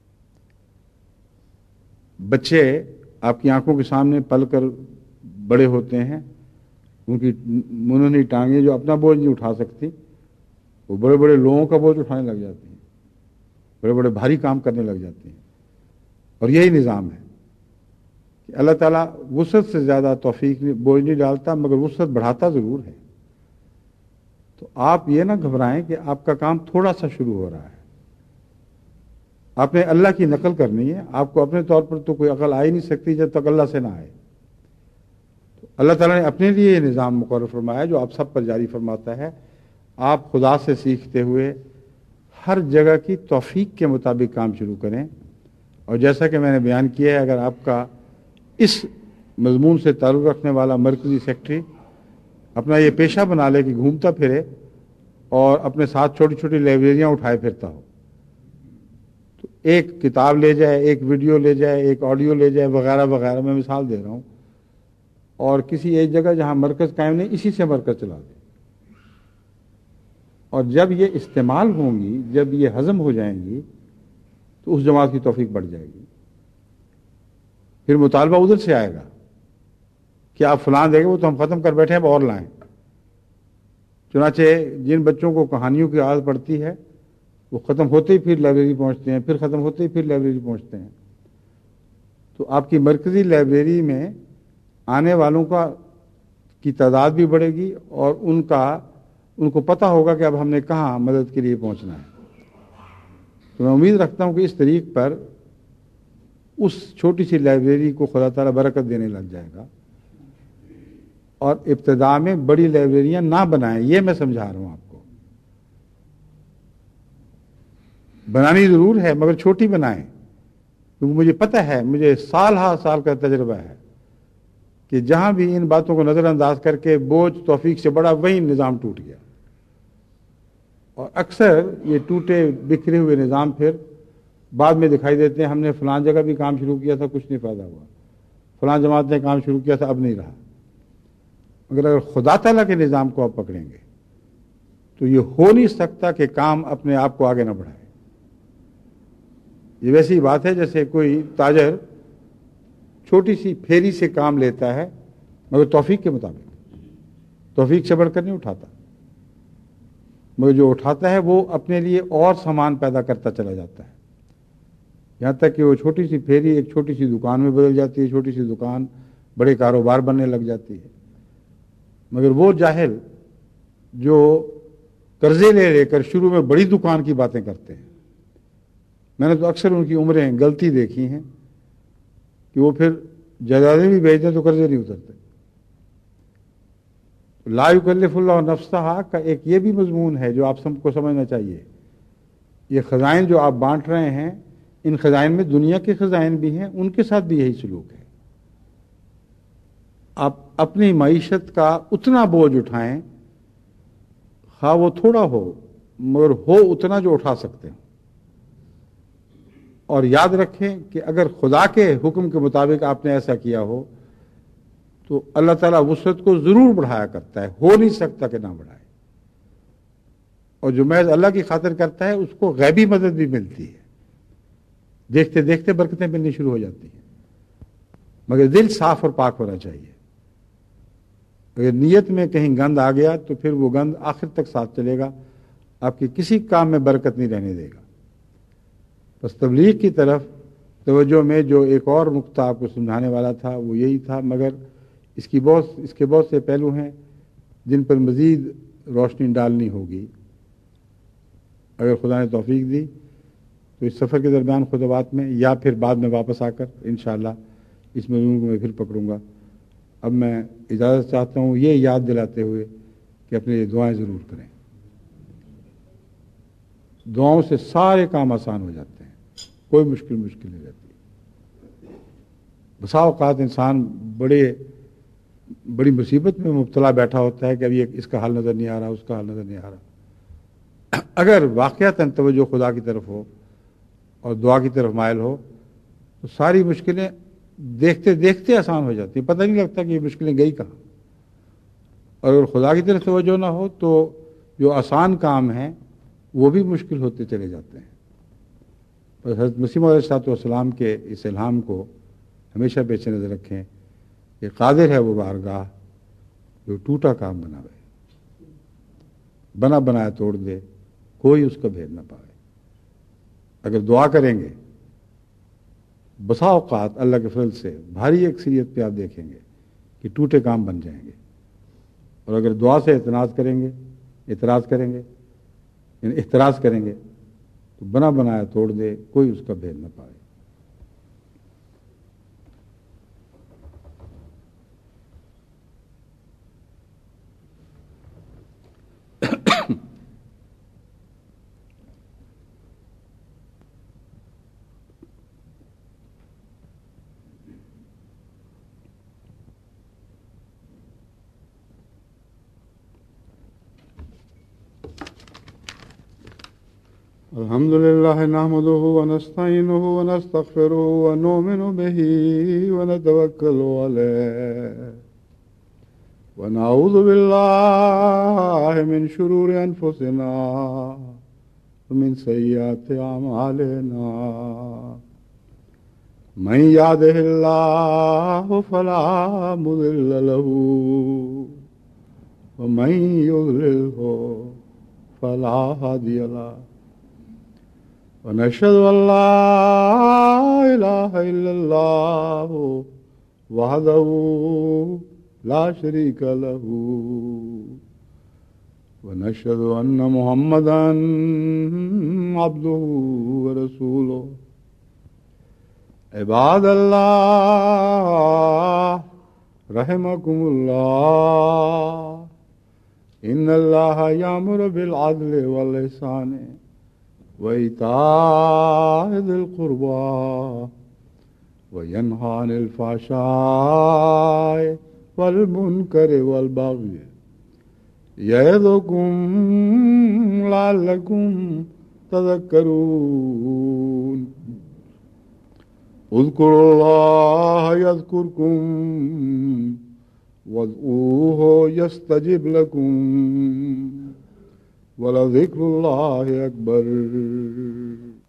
بچے آپ کی آنکھوں کے سامنے پل کر بڑے ہوتے ہیں، ان کی منونی ٹانگیں جو اپنا بوجھ نہیں اٹھا سکتی وہ بڑے بڑے لوگوں کا بوجھ اٹھانے لگ جاتی ہیں، بڑے بڑے بھاری کام کرنے لگ جاتی ہیں۔ اور یہی نظام ہے کہ اللہ تعالیٰ وسعت سے زیادہ توفیق بوجھ نہیں ڈالتا، مگر وسعت بڑھاتا ضرور ہے۔ تو آپ یہ نہ گھبرائیں کہ آپ کا کام تھوڑا سا شروع ہو رہا ہے، آپ نے اللہ کی نقل کرنی ہے۔ آپ کو اپنے طور پر تو کوئی عقل آ ہی نہیں سکتی جب تک اللہ سے نہ آئے۔ تو اللہ تعالیٰ نے اپنے لیے یہ نظام مقرر فرمایا جو آپ سب پر جاری فرماتا ہے۔ آپ خدا سے سیکھتے ہوئے ہر جگہ کی توفیق کے مطابق کام شروع کریں، اور جیسا کہ میں نے بیان کیا ہے اگر آپ کا اس مضمون سے تعلق رکھنے والا مرکزی سیکٹری اپنا یہ پیشہ بنا لے کہ گھومتا پھرے اور اپنے ساتھ چھوٹی چھوٹی لائبریریاں اٹھائے پھرتا ہو، تو ایک کتاب لے جائے، ایک ویڈیو لے جائے، ایک آڈیو لے جائے وغیرہ وغیرہ، میں مثال دے رہا ہوں، اور کسی ایک جگہ جہاں مرکز قائم نہیں اسی سے مرکز چلا دے، اور جب یہ استعمال ہوں گی، جب یہ ہضم ہو جائیں گی تو اس جماعت کی توفیق بڑھ جائے گی۔ پھر مطالبہ ادھر سے آئے گا کہ آپ فلاں دیں گے وہ تو ہم ختم کر بیٹھے ہیں اب اور لائیں۔ چنانچہ جن بچوں کو کہانیوں کی عادت پڑتی ہے وہ ختم ہوتے ہی پھر لائبریری پہنچتے ہیں، پھر ختم ہوتے ہی پھر لائبریری پہنچتے ہیں۔ تو آپ کی مرکزی لائبریری میں آنے والوں کا کی تعداد بھی بڑھے گی اور ان کا ان کو پتہ ہوگا کہ اب ہم نے کہاں مدد کے لیے پہنچنا ہے۔ تو میں امید رکھتا ہوں کہ اس طریق پر اس چھوٹی سی لائبریری کو خدا تعالیٰ برکت دینے لگ جائے گا، اور ابتدا میں بڑی لائبریریاں نہ بنائیں، یہ میں سمجھا رہا ہوں آپ کو۔ بنانی ضرور ہے مگر چھوٹی بنائیں، کیونکہ مجھے پتہ ہے، مجھے سال ہا سال کا تجربہ ہے کہ جہاں بھی ان باتوں کو نظر انداز کر کے بوجھ توفیق سے بڑا وہی نظام ٹوٹ گیا، اور اکثر یہ ٹوٹے بکھرے ہوئے نظام پھر بعد میں دکھائی دیتے ہیں ہم نے فلاں جگہ بھی کام شروع کیا تھا کچھ نہیں فائدہ ہوا، فلاں جماعت نے کام شروع کیا تھا اب نہیں رہا۔ مگر اگر خدا تعالیٰ کے نظام کو آپ پکڑیں گے تو یہ ہو نہیں سکتا کہ کام اپنے آپ کو آگے نہ بڑھائے۔ یہ ویسی بات ہے جیسے کوئی تاجر چھوٹی سی پھیری سے کام لیتا ہے مگر توفیق کے مطابق، توفیق سے بڑھ کر نہیں اٹھاتا، مگر جو اٹھاتا ہے وہ اپنے لیے اور سامان پیدا کرتا چلا جاتا ہے، یہاں تک کہ وہ چھوٹی سی پھیری ایک چھوٹی سی دکان میں بدل جاتی ہے، چھوٹی سی دکان بڑے کاروبار بننے لگ جاتی ہے۔ مگر وہ جاہل جو قرضے لے لے کر شروع میں بڑی دکان کی باتیں کرتے ہیں، میں نے تو اکثر ان کی عمریں غلطی دیکھی ہیں کہ وہ پھر جائیدادیں بھی بیچ دیں تو قرضے نہیں اترتے۔ لا یکلف اللہ نفسہا کا ایک یہ بھی مضمون ہے جو آپ سب کو سمجھنا چاہیے۔ یہ خزائن جو آپ بانٹ رہے ہیں، ان خزائن میں دنیا کے خزائن بھی ہیں، ان کے ساتھ بھی یہی سلوک ہے۔ آپ اپنی معیشت کا اتنا بوجھ اٹھائیں، خواہ وہ تھوڑا ہو مگر ہو اتنا جو اٹھا سکتے ہیں، اور یاد رکھیں کہ اگر خدا کے حکم کے مطابق آپ نے ایسا کیا ہو تو اللہ تعالیٰ وسعت کو ضرور بڑھایا کرتا ہے، ہو نہیں سکتا کہ نہ بڑھائے۔ اور جو محض اللہ کی خاطر کرتا ہے اس کو غیبی مدد بھی ملتی ہے، دیکھتے دیکھتے برکتیں ملنی شروع ہو جاتی ہیں، مگر دل صاف اور پاک ہونا چاہیے۔ اگر نیت میں کہیں گند آ گیا تو پھر وہ گند آخر تک ساتھ چلے گا، آپ کے کسی کام میں برکت نہیں رہنے دے گا۔ بس تبلیغ کی طرف توجہ میں جو ایک اور نقطہ آپ کو سمجھانے والا تھا وہ یہی تھا، مگر اس کی بہت اس کے بہت سے پہلو ہیں جن پر مزید روشنی ڈالنی ہوگی۔ اگر خدا نے توفیق دی تو اس سفر کے درمیان خطبات میں یا پھر بعد میں واپس آ کر انشاءاللہ اس موضوع کو میں پھر پکڑوں گا۔ اب میں اجازت چاہتا ہوں یہ یاد دلاتے ہوئے کہ اپنے لیے دعائیں ضرور کریں۔ دعاؤں سے سارے کام آسان ہو جاتے ہیں، کوئی مشکل مشکل نہیں رہتی۔ بسا اوقات انسان بڑے بڑی مصیبت میں مبتلا بیٹھا ہوتا ہے کہ ابھی اس کا حل نظر نہیں آ رہا، اس کا حل نظر نہیں آ رہا۔ اگر واقعتاً توجہ خدا کی طرف ہو اور دعا کی طرف مائل ہو تو ساری مشکلیں دیکھتے دیکھتے آسان ہو جاتی ہیں، پتہ نہیں لگتا کہ یہ مشکلیں گئی کہاں۔ اور اگر خدا کی طرف توجہ نہ ہو تو جو آسان کام ہیں وہ بھی مشکل ہوتے چلے جاتے ہیں۔ بس حضرت مسیح علیہ الصلوۃ والسلام کے اس الہام کو ہمیشہ پیش نظر رکھیں کہ قادر ہے وہ بارگاہ جو ٹوٹا کام بناوے، بنا بنایا توڑ دے، کوئی اس کا بھید نہ پائے۔ اگر دعا کریں گے بسا اوقات اللہ کے فضل سے بھاری اکثریت پہ آپ دیکھیں گے کہ ٹوٹے کام بن جائیں گے، اور اگر دعا سے اعتراض کریں گے اعتراض کریں گے یعنی احتراز کریں گے تو بنا بنایا توڑ دے، کوئی اس کا بھید نہ پائے۔ الحمد لله نحمده ونستعينه ونستغفره ونؤمن به ونتوكل عليه ونعوذ بالله من شرور أنفسنا ومن سيئات أعمالنا من يهده الله فلا مضل له ومن يضلله فلا هادي له ونشهد أن لا إله إلا الله وحده لا شريك له ونشهد أن محمدا عبده ورسوله عباد الله رحمكم الله إن الله يأمر بالعدل والإحسان وإيتاء ذي القربى وينهى عن الفحشاء والمنكر والبغي يعظكم لعلكم تذكرون اذكروا الله يذكركم وادعوه يستجب لكم ولذكر الله أكبر